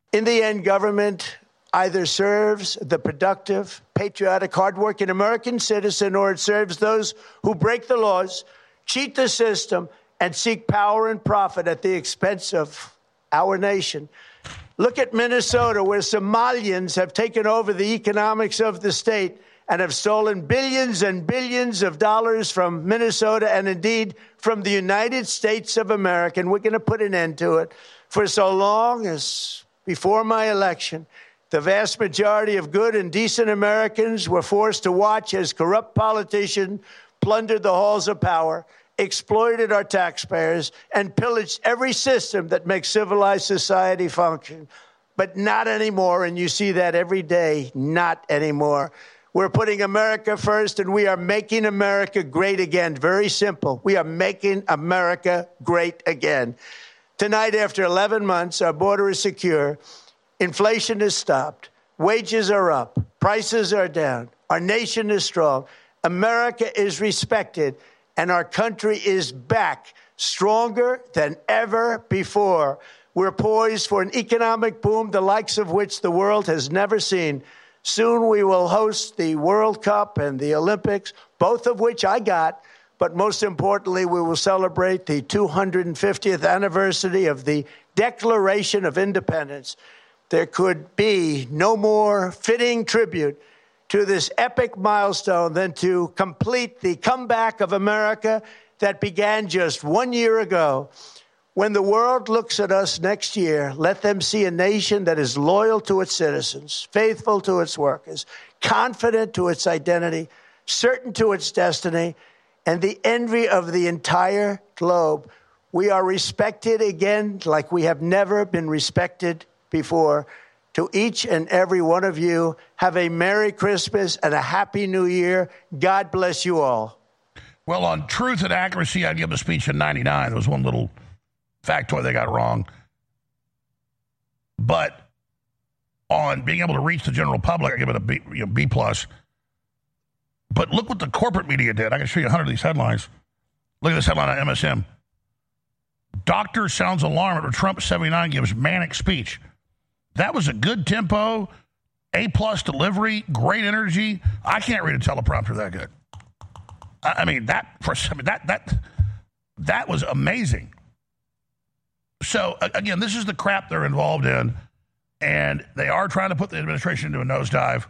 In the end, government either serves the productive, patriotic, hardworking American citizen, or it serves those who break the laws, cheat the system, and seek power and profit at the expense of our nation. Look at Minnesota, where Somalians have taken over the economics of the state and have stolen billions and billions of dollars from Minnesota and indeed from the United States of America. And we're going to put an end to it. For so long as before my election, the vast majority of good and decent Americans were forced to watch as corrupt politicians plundered the halls of power, exploited our taxpayers, and pillaged every system that makes civilized society function. But not anymore, and you see that every day, not anymore. We're putting America first, and we are making America great again. Very simple. We are making America great again. Tonight, after eleven months, our border is secure. Inflation is stopped. Wages are up. Prices are down. Our nation is strong. America is respected. And our country is back, stronger than ever before. We're poised for an economic boom, the likes of which the world has never seen. Soon we will host the World Cup and the Olympics, both of which I got. But most importantly, we will celebrate the two hundred fiftieth anniversary of the Declaration of Independence. There could be no more fitting tribute to this epic milestone than to complete the comeback of America that began just one year ago. When the world looks at us next year, let them see a nation that is loyal to its citizens, faithful to its workers, confident to its identity, certain to its destiny, and the envy of the entire globe. We are respected again like we have never been respected before. To each and every one of you, have a Merry Christmas and a Happy New Year. God bless you all. Well, on truth and accuracy, I'd give a speech in ninety-nine. There was one little factoid they got wrong. But on being able to reach the general public, I give it a B, you know, B plus. But look what the corporate media did. I can show you a hundred of these headlines. Look at this headline on M S M. Doctor sounds alarm after Trump seventy-nine gives manic speech. That was a good tempo, A-plus delivery, great energy. I can't read a teleprompter that good. I mean, that for I mean, that that that was amazing. So, again, this is the crap they're involved in, and they are trying to put the administration into a nosedive.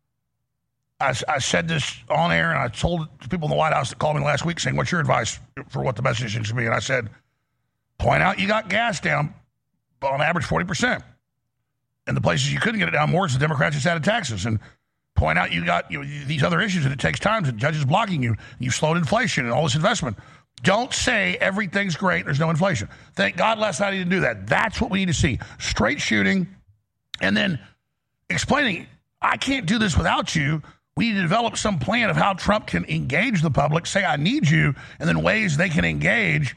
I, I said this on air, and I told people in the White House that called me last week saying, what's your advice for what the messaging should be? And I said, point out you got gas down on average forty percent. And the places you couldn't get it down more is the Democrats just added taxes. And point out you got you know, these other issues, and it takes time, and judges blocking you. You've slowed inflation and all this investment. Don't say everything's great, there's no inflation. Thank God last night he didn't do that. That's what we need to see. Straight shooting, and then explaining, I can't do this without you. We need to develop some plan of how Trump can engage the public, say I need you, and then ways they can engage,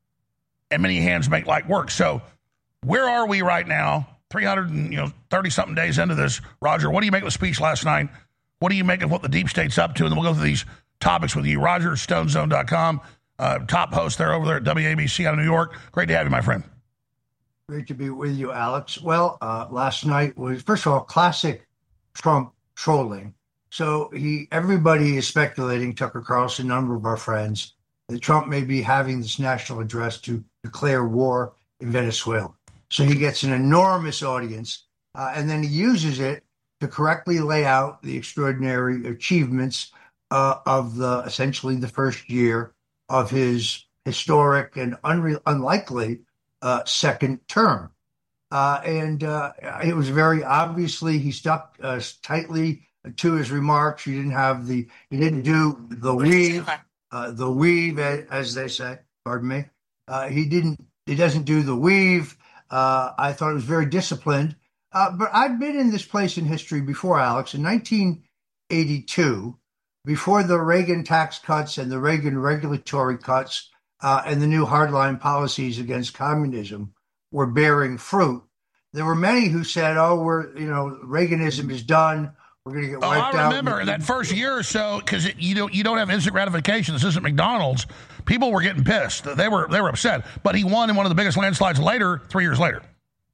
and many hands make light work. So where are we right now? three hundred and, you know, thirty-something days into this. Roger, what do you make of the speech last night? What do you make of what the deep state's up to? And then we'll go through these topics with you. Roger, stone zone dot com, uh, top host there over there at W A B C out of New York. Great to have you, my friend. Great to be with you, Alex. Well, uh, last night was, first of all, classic Trump trolling. So he, everybody is speculating, Tucker Carlson, a number of our friends, that Trump may be having this national address to declare war in Venezuela. So he gets an enormous audience, uh, and then he uses it to correctly lay out the extraordinary achievements uh, of the essentially the first year of his historic and unre- unlikely uh, second term. Uh, and uh, it was very obviously he stuck uh, tightly to his remarks. He didn't have the he didn't do the weave, uh, the weave as they say. Pardon me. Uh, he didn't. He doesn't do the weave. Uh, I thought it was very disciplined. Uh, but I've been in this place in history before, Alex. In nineteen eighty-two, before the Reagan tax cuts and the Reagan regulatory cuts uh, and the new hardline policies against communism were bearing fruit, there were many who said, oh, we're, you know, Reaganism is done. We're going to get wiped out. Oh, I remember that first year or so, because you don't you don't have instant gratification. This isn't McDonald's. People were getting pissed. They were they were upset. But he won in one of the biggest landslides later, three years later.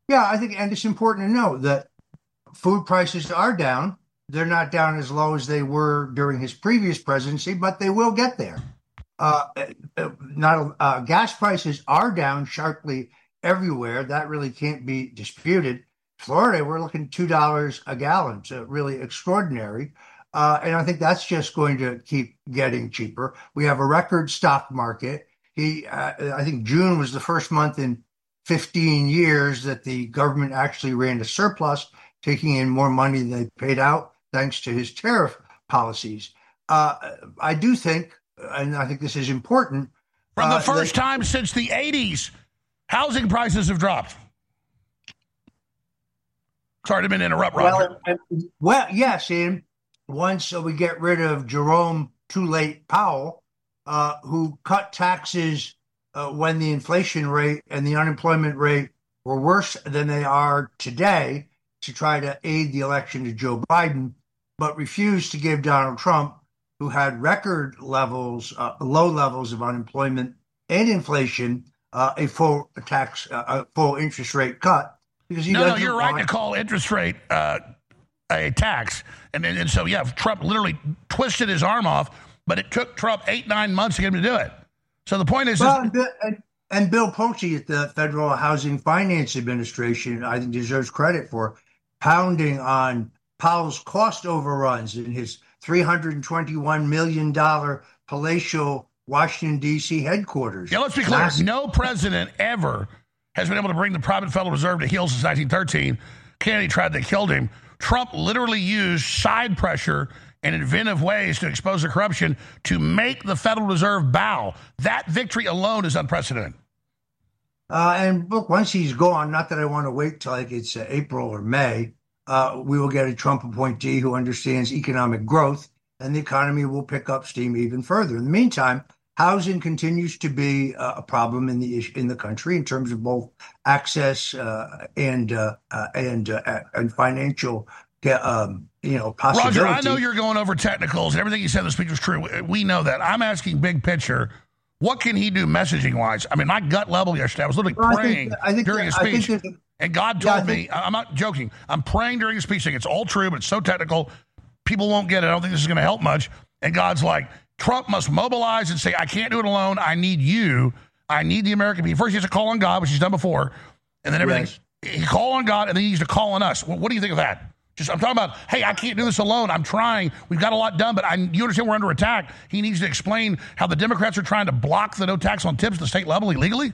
Yeah, I think, and it's important to know that food prices are down. They're not down as low as they were during his previous presidency, but they will get there. Uh, not uh, gas prices are down sharply everywhere. That really can't be disputed. Florida, we're looking at two dollars a gallon, so really extraordinary. Uh, and I think that's just going to keep getting cheaper. We have a record stock market. He, uh, I think June was the first month in fifteen years that the government actually ran a surplus, taking in more money than they paid out thanks to his tariff policies. Uh, I do think, and I think this is important. From the uh, first that, time since the eighties, housing prices have dropped. Sorry to interrupt, Roger. Well, well, yes, and once we get rid of Jerome Too Late Powell, uh, who cut taxes uh, when the inflation rate and the unemployment rate were worse than they are today to try to aid the election to Joe Biden, but refused to give Donald Trump, who had record levels, uh, low levels of unemployment and inflation, uh, a full tax, uh, a full interest rate cut. Because he no, no, you're want- right to call interest rate uh, a tax. And, and, and so, yeah, Trump literally twisted his arm off, but it took Trump eight, nine months to get him to do it. So the point is... Well, is, and, and, and Bill Pulte at the Federal Housing Finance Administration, I think, deserves credit for pounding on Powell's cost overruns in his three hundred twenty-one million dollars palatial Washington, D C headquarters. Yeah, let's be clear. Massive. No president ever has been able to bring the private Federal Reserve to heel since nineteen thirteen. Kennedy tried, they killed him. Trump literally used side pressure and inventive ways to expose the corruption to make the Federal Reserve bow. That victory alone is unprecedented. Uh, and look, once he's gone, not that I want to wait till like it's uh, April or May, uh, we will get a Trump appointee who understands economic growth, and the economy will pick up steam even further. In the meantime, housing continues to be uh, a problem in the in the country in terms of both access uh, and uh, uh, and uh, and financial, um, you know, possibility. Roger, I know you're going over technicals, and everything you said in the speech was true. We know that. I'm asking big picture. What can he do messaging-wise? I mean, my gut level yesterday, I was literally well, praying I think, I think during that, his speech. And God told yeah, think, me, I'm not joking, I'm praying during his speech saying it's all true, but it's so technical, people won't get it. I don't think this is going to help much. And God's like, Trump must mobilize and say, I can't do it alone. I need you. I need the American people. First, he has to call on God, which he's done before. And then everything. Yes. He call on God, and then he needs to call on us. What, what do you think of that? Just, I'm talking about, hey, I can't do this alone. I'm trying. We've got a lot done, but I, you understand we're under attack. He needs to explain how the Democrats are trying to block the no tax on tips at the state level illegally.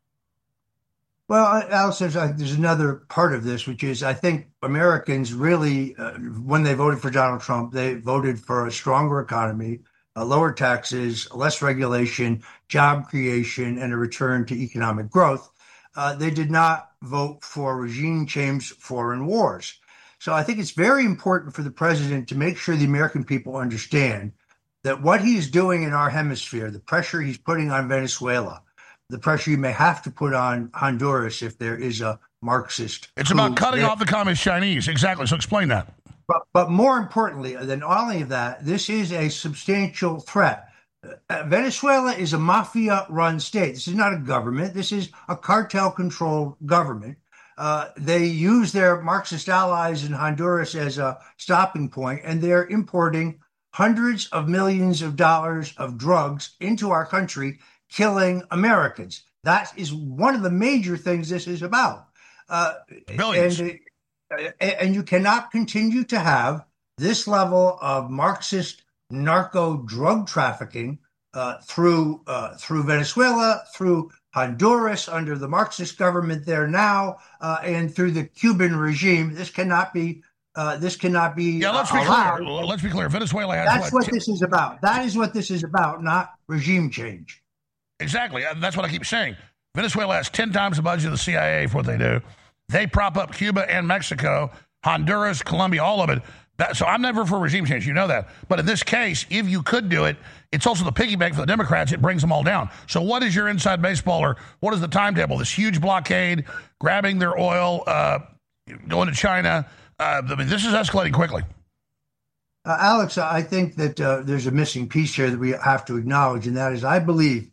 Well, Alex, there's, uh, there's another part of this, which is I think Americans really, uh, when they voted for Donald Trump, they voted for a stronger economy, uh, lower taxes, less regulation, job creation, and a return to economic growth. Uh, they did not vote for regime change, foreign wars. So I think it's very important for the president to make sure the American people understand that what he's doing in our hemisphere, the pressure he's putting on Venezuela, the pressure you may have to put on Honduras if there is a Marxist. It's about cutting there. off the communist Chinese. Exactly. So explain that. But, but more importantly than all of that, this is a substantial threat. Uh, Venezuela is a mafia-run state. This is not a government. This is a cartel-controlled government. Uh, they use their Marxist allies in Honduras as a stopping point, and they're importing hundreds of millions of dollars of drugs into our country, killing Americans. That is one of the major things this is about. Uh, Billions. And, and you cannot continue to have this level of Marxist narco drug trafficking uh, through uh, through Venezuela, through Honduras under the Marxist government there now, uh, and through the Cuban regime. This cannot be. Uh, this cannot be. Yeah, let's uh, be allowed. clear. Let's be clear. Venezuela has. That's what, what this is about. That is what this is about, not regime change. Exactly. That's what I keep saying. Venezuela has ten times the budget of the C I A for what they do. They prop up Cuba and Mexico, Honduras, Colombia, all of it. That, so I'm never for regime change. You know that. But in this case, if you could do it, it's also the piggy bank for the Democrats. It brings them all down. So what is your inside baseball, or what is the timetable? This huge blockade, grabbing their oil, uh, going to China. Uh, I mean, this is escalating quickly. Uh, Alex, I think that uh, there's a missing piece here that we have to acknowledge, and that is I believe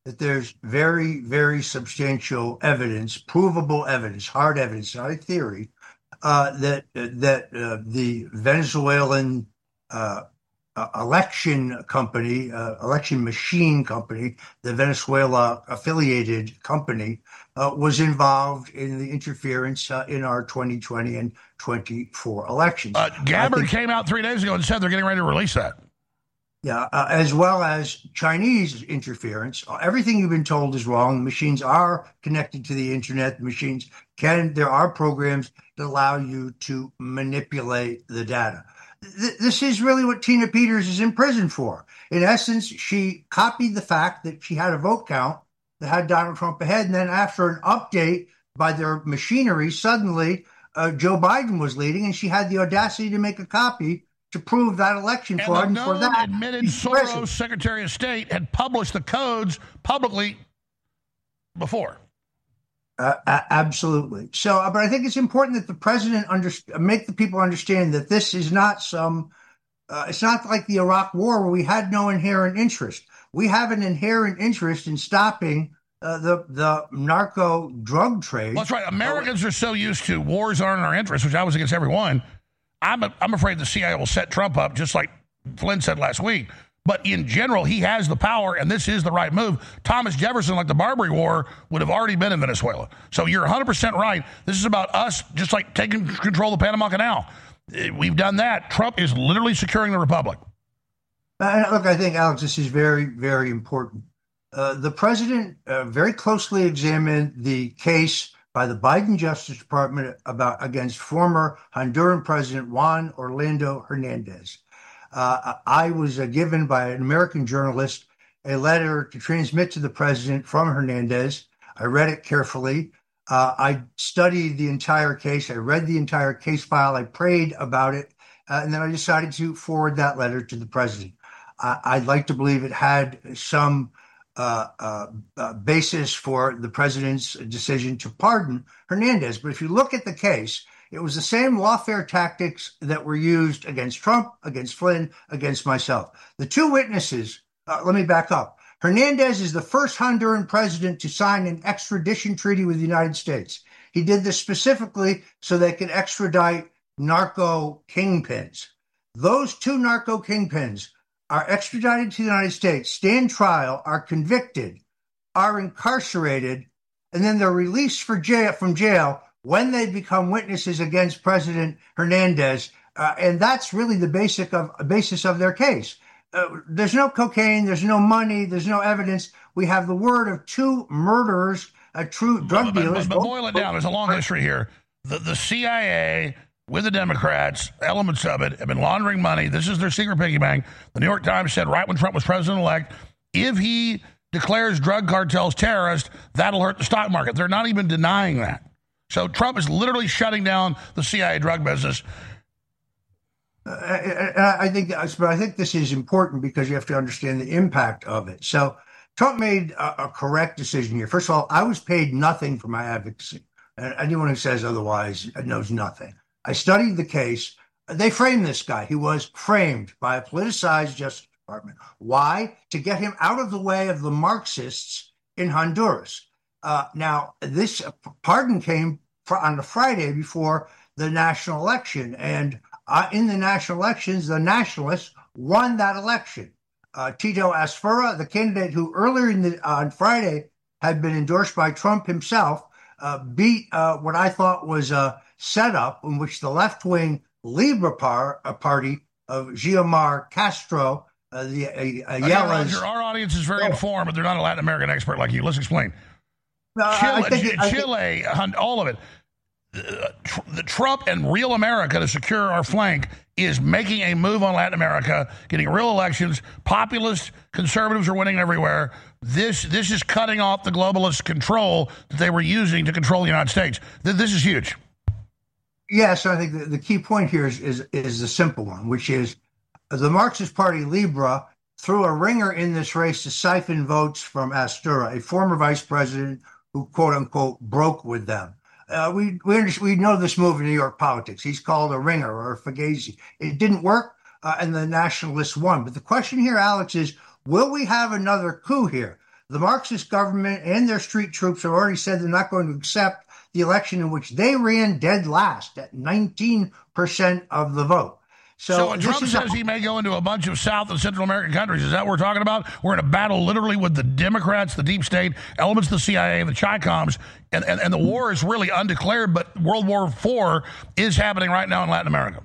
that there's very, very substantial evidence, provable evidence, hard evidence, not a theory, uh, that that uh, the Venezuelan uh, uh, election company, uh, election machine company, the Venezuela affiliated company, uh, was involved in the interference uh, in our twenty twenty and twenty-four elections. Uh, Gabbard think, came out three days ago and said they're getting ready to release that. Yeah, uh, as well as Chinese interference. Everything you've been told is wrong. The machines are connected to the internet. The machines can, there are programs that allow you to manipulate the data. Th- this is really what Tina Peters is in prison for. In essence, she copied the fact that she had a vote count that had Donald Trump ahead. And then after an update by their machinery, suddenly uh, Joe Biden was leading, and she had the audacity to make a copy to prove that election and fraud. And for that, admitted Soros, president. Secretary of State, had published the codes publicly before. Uh, absolutely. So, but I think it's important that the president under, make the people understand that this is not some, uh, it's not like the Iraq War where we had no inherent interest. We have an inherent interest in stopping uh, the, the narco drug trade. Well, that's right. Americans are so used to wars aren't in our interest, which I was against every one. I'm, a, I'm afraid the C I A will set Trump up, just like Flynn said last week. But in general, he has the power, and this is the right move. Thomas Jefferson, like the Barbary War, would have already been in Venezuela. So you're one hundred percent right. This is about us just like taking control of the Panama Canal. We've done that. Trump is literally securing the republic. Uh, look, I think, Alex, this is very, very important. Uh, the president uh, very closely examined the case by the Biden Justice Department about against former Honduran President Juan Orlando Hernandez. Uh, I was uh, given by an American journalist a letter to transmit to the president from Hernandez. I read it carefully. Uh, I studied the entire case. I read the entire case file. I prayed about it. Uh, and then I decided to forward that letter to the president. I- I'd like to believe it had some Uh, uh, uh, basis for the president's decision to pardon Hernandez. But if you look at the case, it was the same lawfare tactics that were used against Trump, against Flynn, against myself. The two witnesses, uh, let me back up. Hernandez is the first Honduran president to sign an extradition treaty with the United States. He did this specifically so they could extradite narco kingpins. Those two narco kingpins are extradited to the United States, stand trial, are convicted, are incarcerated, and then they're released for jail, from jail when they become witnesses against President Hernandez. Uh, and that's really the basic of basis of their case. Uh, there's no cocaine, there's no money, there's no evidence. We have the word of two murderers, uh, true drug but, dealers. But, but boil it down. There's a long history here. The, the C I A, with the Democrats, elements of it, have been laundering money. This is their secret piggy bank. The New York Times said right when Trump was president-elect, if he declares drug cartels terrorists, that'll hurt the stock market. They're not even denying that. So Trump is literally shutting down the C I A drug business. Uh, I, I think, but I think this is important because you have to understand the impact of it. So Trump made a, a correct decision here. First of all, I was paid nothing for my advocacy. And anyone who says otherwise knows nothing. I studied the case. They framed this guy. He was framed by a politicized Justice Department. Why? To get him out of the way of the Marxists in Honduras. Uh, now, this pardon came for, on the Friday before the national election. And uh, in the national elections, the nationalists won that election. Uh, Tito Asfura, the candidate who earlier in the, uh, on Friday had been endorsed by Trump himself, uh, beat uh, what I thought was a setup in which the left-wing Libra par, uh, party of Xiomara Castro, uh, the uh, uh, Yellen's... Roger, our audience is very oh. informed, but they're not a Latin American expert like you. Let's explain. Uh, Chile, I think it, I Chile think... all of it. Uh, tr- the Trump and real America to secure our flank is making a move on Latin America, getting real elections. Populist conservatives are winning everywhere. This this is cutting off the globalist control that they were using to control the United States. Th- this is huge. Yeah, so I think the, the key point here is, is is the simple one, which is the Marxist Party Libra threw a ringer in this race to siphon votes from Astura, a former vice president who, quote unquote, broke with them. Uh, we we, we know this move in New York politics. He's called a ringer or a fugazi. It didn't work, uh, and the nationalists won. But the question here, Alex, is will we have another coup here? the Marxist government and their street troops have already said they're not going to accept the election in which they ran dead last at nineteen percent of the vote. So, so when this Trump is says a- he may go into a bunch of South and Central American countries, is that what we're talking about? We're in a battle literally with the Democrats, the deep state, elements of the C I A, the Chi-Coms, and, and, and the war is really undeclared, but World War Four is happening right now in Latin America.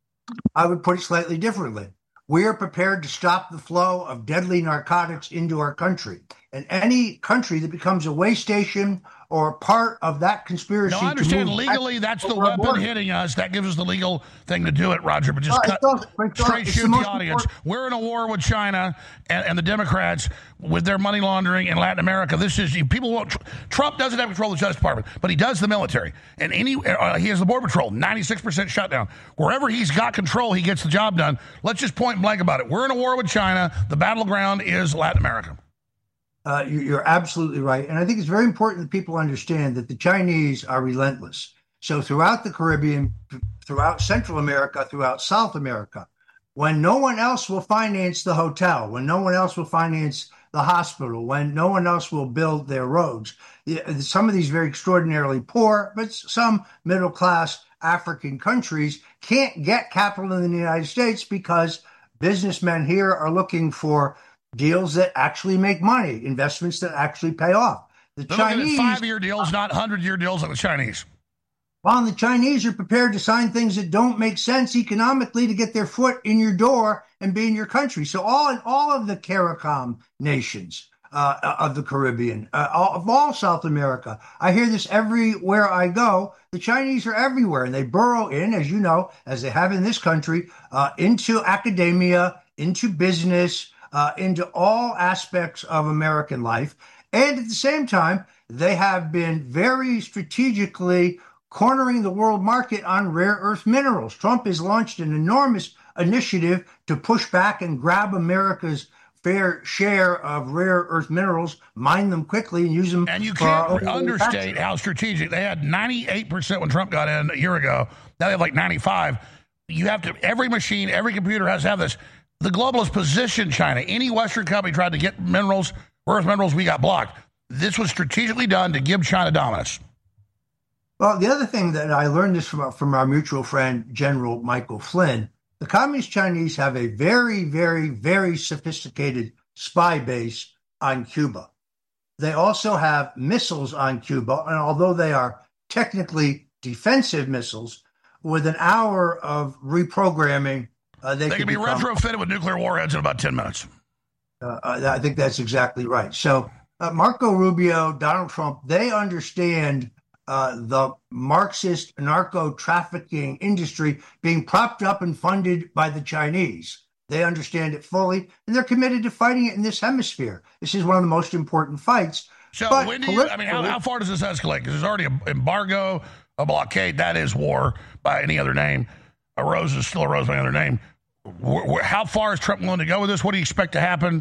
I would put it slightly differently. We are prepared to stop the flow of deadly narcotics into our country. And any country that becomes a way station or part of that conspiracy. No, I understand to move legally that's the over our weapon border. hitting us. That gives us the legal thing to do it, Roger. But just Uh, cut, it's also- it's also- straight it's shoot the the, most audience. important- We're in a war with China and, and the Democrats with their money laundering in Latin America. This is people. Won't, Trump doesn't have control of the Justice Department, but he does the military, and any uh, he has the Border Patrol, ninety-six percent shutdown. Wherever he's got control, he gets the job done. Let's just point blank about it. We're in a war with China. The battleground is Latin America. Uh, you- you're absolutely right. And I think it's very important that people understand that the Chinese are relentless. So throughout the Caribbean, th- throughout Central America, throughout South America, when no one else will finance the hotel, when no one else will finance the hospital, when no one else will build their roads, the- some of these very extraordinarily poor, but some middle-class African countries can't get capital in the United States because businessmen here are looking for deals that actually make money, investments that actually pay off. The They're looking Chinese, at five-year deals, not hundred-year deals like the Chinese. while the Chinese are prepared to sign things that don't make sense economically to get their foot in your door and be in your country. So all in all of the CARICOM nations uh, of the Caribbean, uh, all, of all South America, I hear this everywhere I go. The Chinese are everywhere, and they burrow in, as you know, as they have in this country, uh, into academia, into business, uh, into all aspects of American life. And at the same time, they have been very strategically cornering the world market on rare earth minerals. Trump has launched an enormous initiative to push back and grab America's fair share of rare earth minerals, mine them quickly, and use them. And you for our can't own understate manufacturing. how strategic. They had ninety-eight percent when Trump got in a year ago. Now they have like ninety-five. You have to, every machine, every computer has to have this. The globalists positioned China. Any Western company tried to get minerals, rare earth minerals, we got blocked. This was strategically done to give China dominance. Well, the other thing that I learned this from, from our mutual friend, General Michael Flynn, the Communist Chinese have a very, very, very sophisticated spy base on Cuba. They also have missiles on Cuba, and although they are technically defensive missiles, with an hour of reprogramming, uh, they, They could can be become, retrofitted with nuclear warheads in about ten minutes. Uh, I think that's exactly right. So uh, Marco Rubio, Donald Trump, they understand uh, the Marxist narco-trafficking industry being propped up and funded by the Chinese. They understand it fully, and they're committed to fighting it in this hemisphere. This is one of the most important fights. So But when do you, I mean, how, how far does this escalate? Because there's already an embargo, a blockade. That is war by any other name. A rose is still a rose by any other name. Wh- wh- How far is Trump willing to go with this? What do you expect to happen?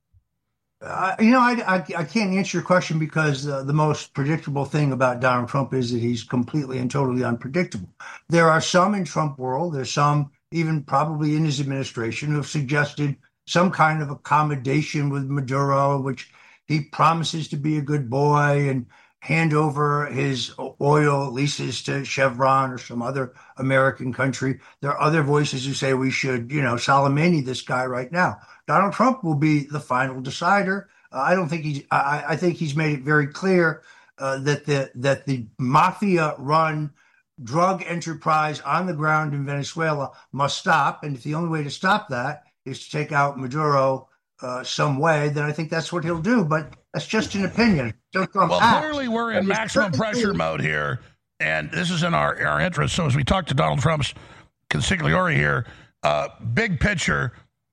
Uh, you know, I, I, I can't answer your question because uh, the most predictable thing about Donald Trump is that he's completely and totally unpredictable. There are some in Trump world, there's some even probably in his administration who have suggested some kind of accommodation with Maduro, which he promises to be a good boy and hand over his oil leases to Chevron or some other American country. There are other voices who say we should, you know, Soleimani this guy right now. Donald Trump will be the final decider. Uh, I don't think he's. I, I think he's made it very clear uh, that the that the mafia-run drug enterprise on the ground in Venezuela must stop, and if the only way to stop that is to take out Maduro uh, some way, then I think that's what he'll do. But that's just an opinion. Don't Trump Well, acts. clearly we're in And it's maximum certainly- pressure mode here, and this is in our, our interest. So as we talk to Donald Trump's consigliere here, uh, big picture,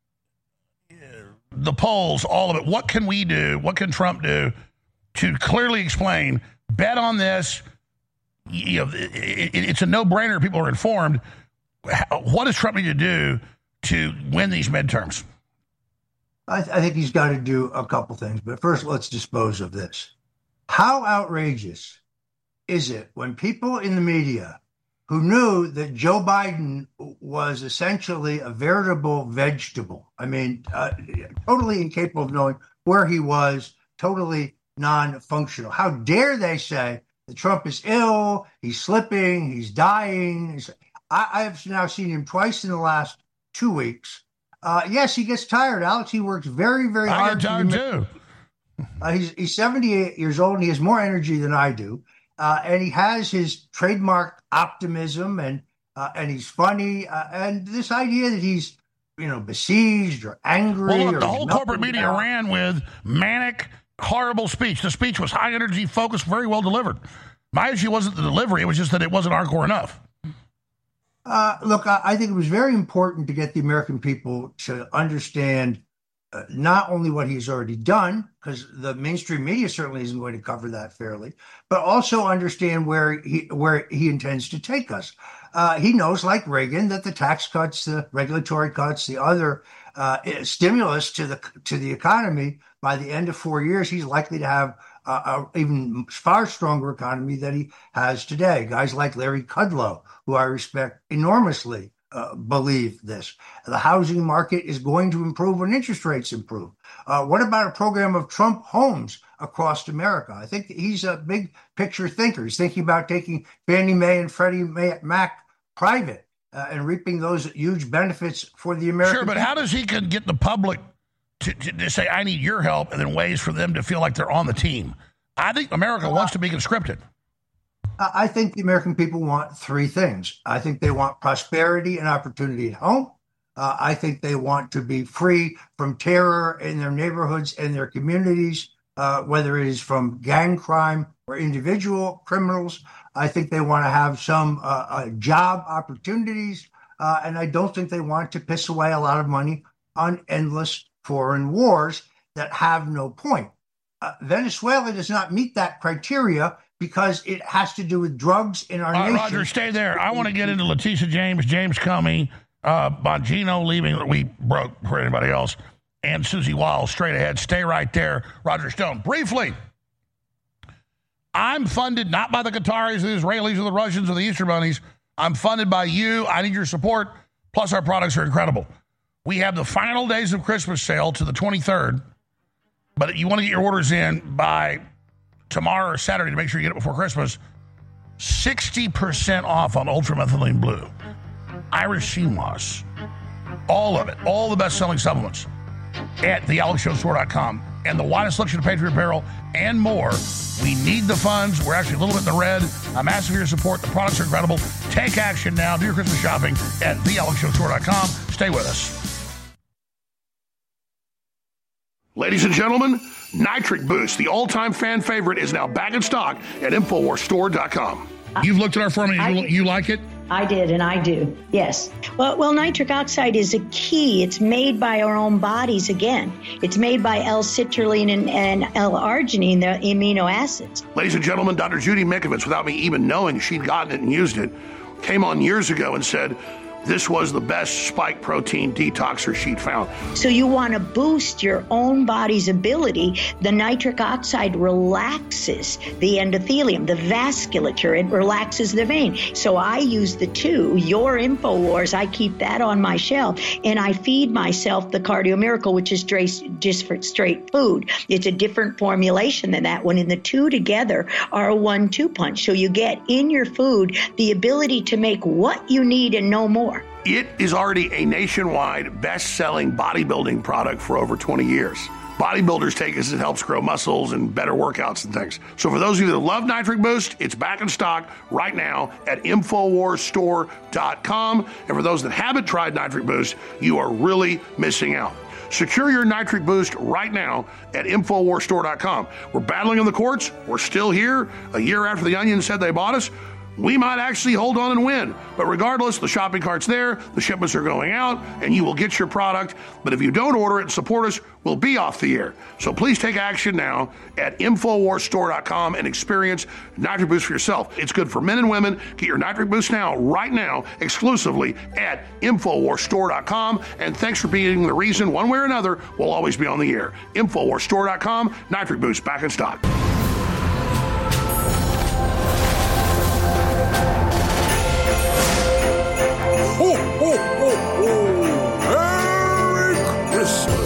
the polls, all of it, what can we do, what can Trump do to clearly explain, bet on this, you know, it, it, it's a no-brainer, people are informed. What does Trump need to do to win these midterms? I, th- I think he's got to do a couple things. But first, let's dispose of this. How outrageous is it when people in the media who knew that Joe Biden was essentially a veritable vegetable, I mean, uh, totally incapable of knowing where he was, totally non-functional. How dare they say that Trump is ill, he's slipping, he's dying. He's, I, I have now seen him twice in the last two weeks. Uh, yes, he gets tired, Alex. He works very, very I hard. get tired too. Uh, he's, he's seventy-eight years old, and he has more energy than I do. Uh, and he has his trademark optimism, and uh, and he's funny. Uh, and this idea that he's, you know, besieged or angry. Well, look, or the whole corporate media down. ran with manic, horrible speech. The speech was high energy, focused, very well delivered. My issue wasn't the delivery. It was just that it wasn't hardcore enough. Uh, look, I, I think it was very important to get the American people to understand uh, not only what he's already done, because the mainstream media certainly isn't going to cover that fairly, but also understand where he where he intends to take us. Uh, he knows, like Reagan, that the tax cuts, the regulatory cuts, the other uh, stimulus to the to the economy, by the end of four years, he's likely to have a, a even far stronger economy than he has today. Guys like Larry Kudlow, who I respect enormously, uh, believe this. The housing market is going to improve when interest rates improve. Uh, what about a program of Trump homes across America? I think he's a big picture thinker. He's thinking about taking Fannie Mae and Freddie Mac private uh, and reaping those huge benefits for the American Sure, but people. how does he can get the public to, to, to say, I need your help, and then ways for them to feel like they're on the team? I think America wants to be conscripted. I think the American people want three things. I think they want prosperity and opportunity at home. Uh, I think they want to be free from terror in their neighborhoods and their communities, uh, whether it is from gang crime or individual criminals. I think they want to have some uh, uh, job opportunities. Uh, and I don't think they want to piss away a lot of money on endless foreign wars that have no point. Uh, Venezuela does not meet that criteria because it has to do with drugs in our Uh, nation. Roger, stay there. I want to get into Letitia James, James Comey, uh, Bongino leaving. We broke for anybody else. And Susie Wiles straight ahead. Stay right there. Roger Stone. Briefly, I'm funded not by the Qataris, the Israelis, or the Russians, or the Easter Bunnies. I'm funded by you. I need your support. Plus, our products are incredible. We have the final days of Christmas sale to the twenty-third. But you want to get your orders in by tomorrow or Saturday to make sure you get it before Christmas. sixty percent off on Ultramethylene Blue, Irish Sea Moss, all of it, all the best-selling supplements at the alex show store dot com. And the widest selection of Patriot apparel and more. We need the funds. We're actually a little bit in the red. I'm asking for your support. The products are incredible. Take action now. Do your Christmas shopping at the alex show store dot com. Stay with us. Ladies and gentlemen, Nitric Boost, the all-time fan favorite, is now back in stock at infowars store dot com. You've looked at our formula. You, you like it? I did, and I do, yes. Well, well, nitric oxide is a key. It's made by our own bodies again. It's made by L-citrulline and, and L-arginine, the amino acids. Ladies and gentlemen, Doctor Judy Mikovits, without me even knowing she'd gotten it and used it, came on years ago and said this was the best spike protein detoxer she'd found. So you want to boost your own body's ability. The nitric oxide relaxes the endothelium, the vasculature. It relaxes the vein. So I use the two. Your InfoWars, I keep that on my shelf, and I feed myself the Cardio Miracle, which is just for straight food. It's a different formulation than that one, and the two together are a one two punch. So you get in your food the ability to make what you need and no more. It is already a nationwide best-selling bodybuilding product for over twenty years. Bodybuilders take it as it helps grow muscles and better workouts and things. So for those of you that love Nitric Boost, it's back in stock right now at infowars store dot com. And for those that haven't tried Nitric Boost, you are really missing out. Secure your Nitric Boost right now at infowars store dot com. We're battling in the courts. We're still here. A year after the Onion said they bought us, we might actually hold on and win. But regardless, the shopping cart's there, the shipments are going out, and you will get your product. But if you don't order it and support us, we'll be off the air. So please take action now at infowars store dot com and experience Nitric Boost for yourself. It's good for men and women. Get your Nitric Boost now, right now, exclusively at infowars store dot com. And thanks for being the reason, one way or another, we'll always be on the air. infowars store dot com, Nitric Boost back in stock. Ho, ho, ho, ho! Merry Christmas!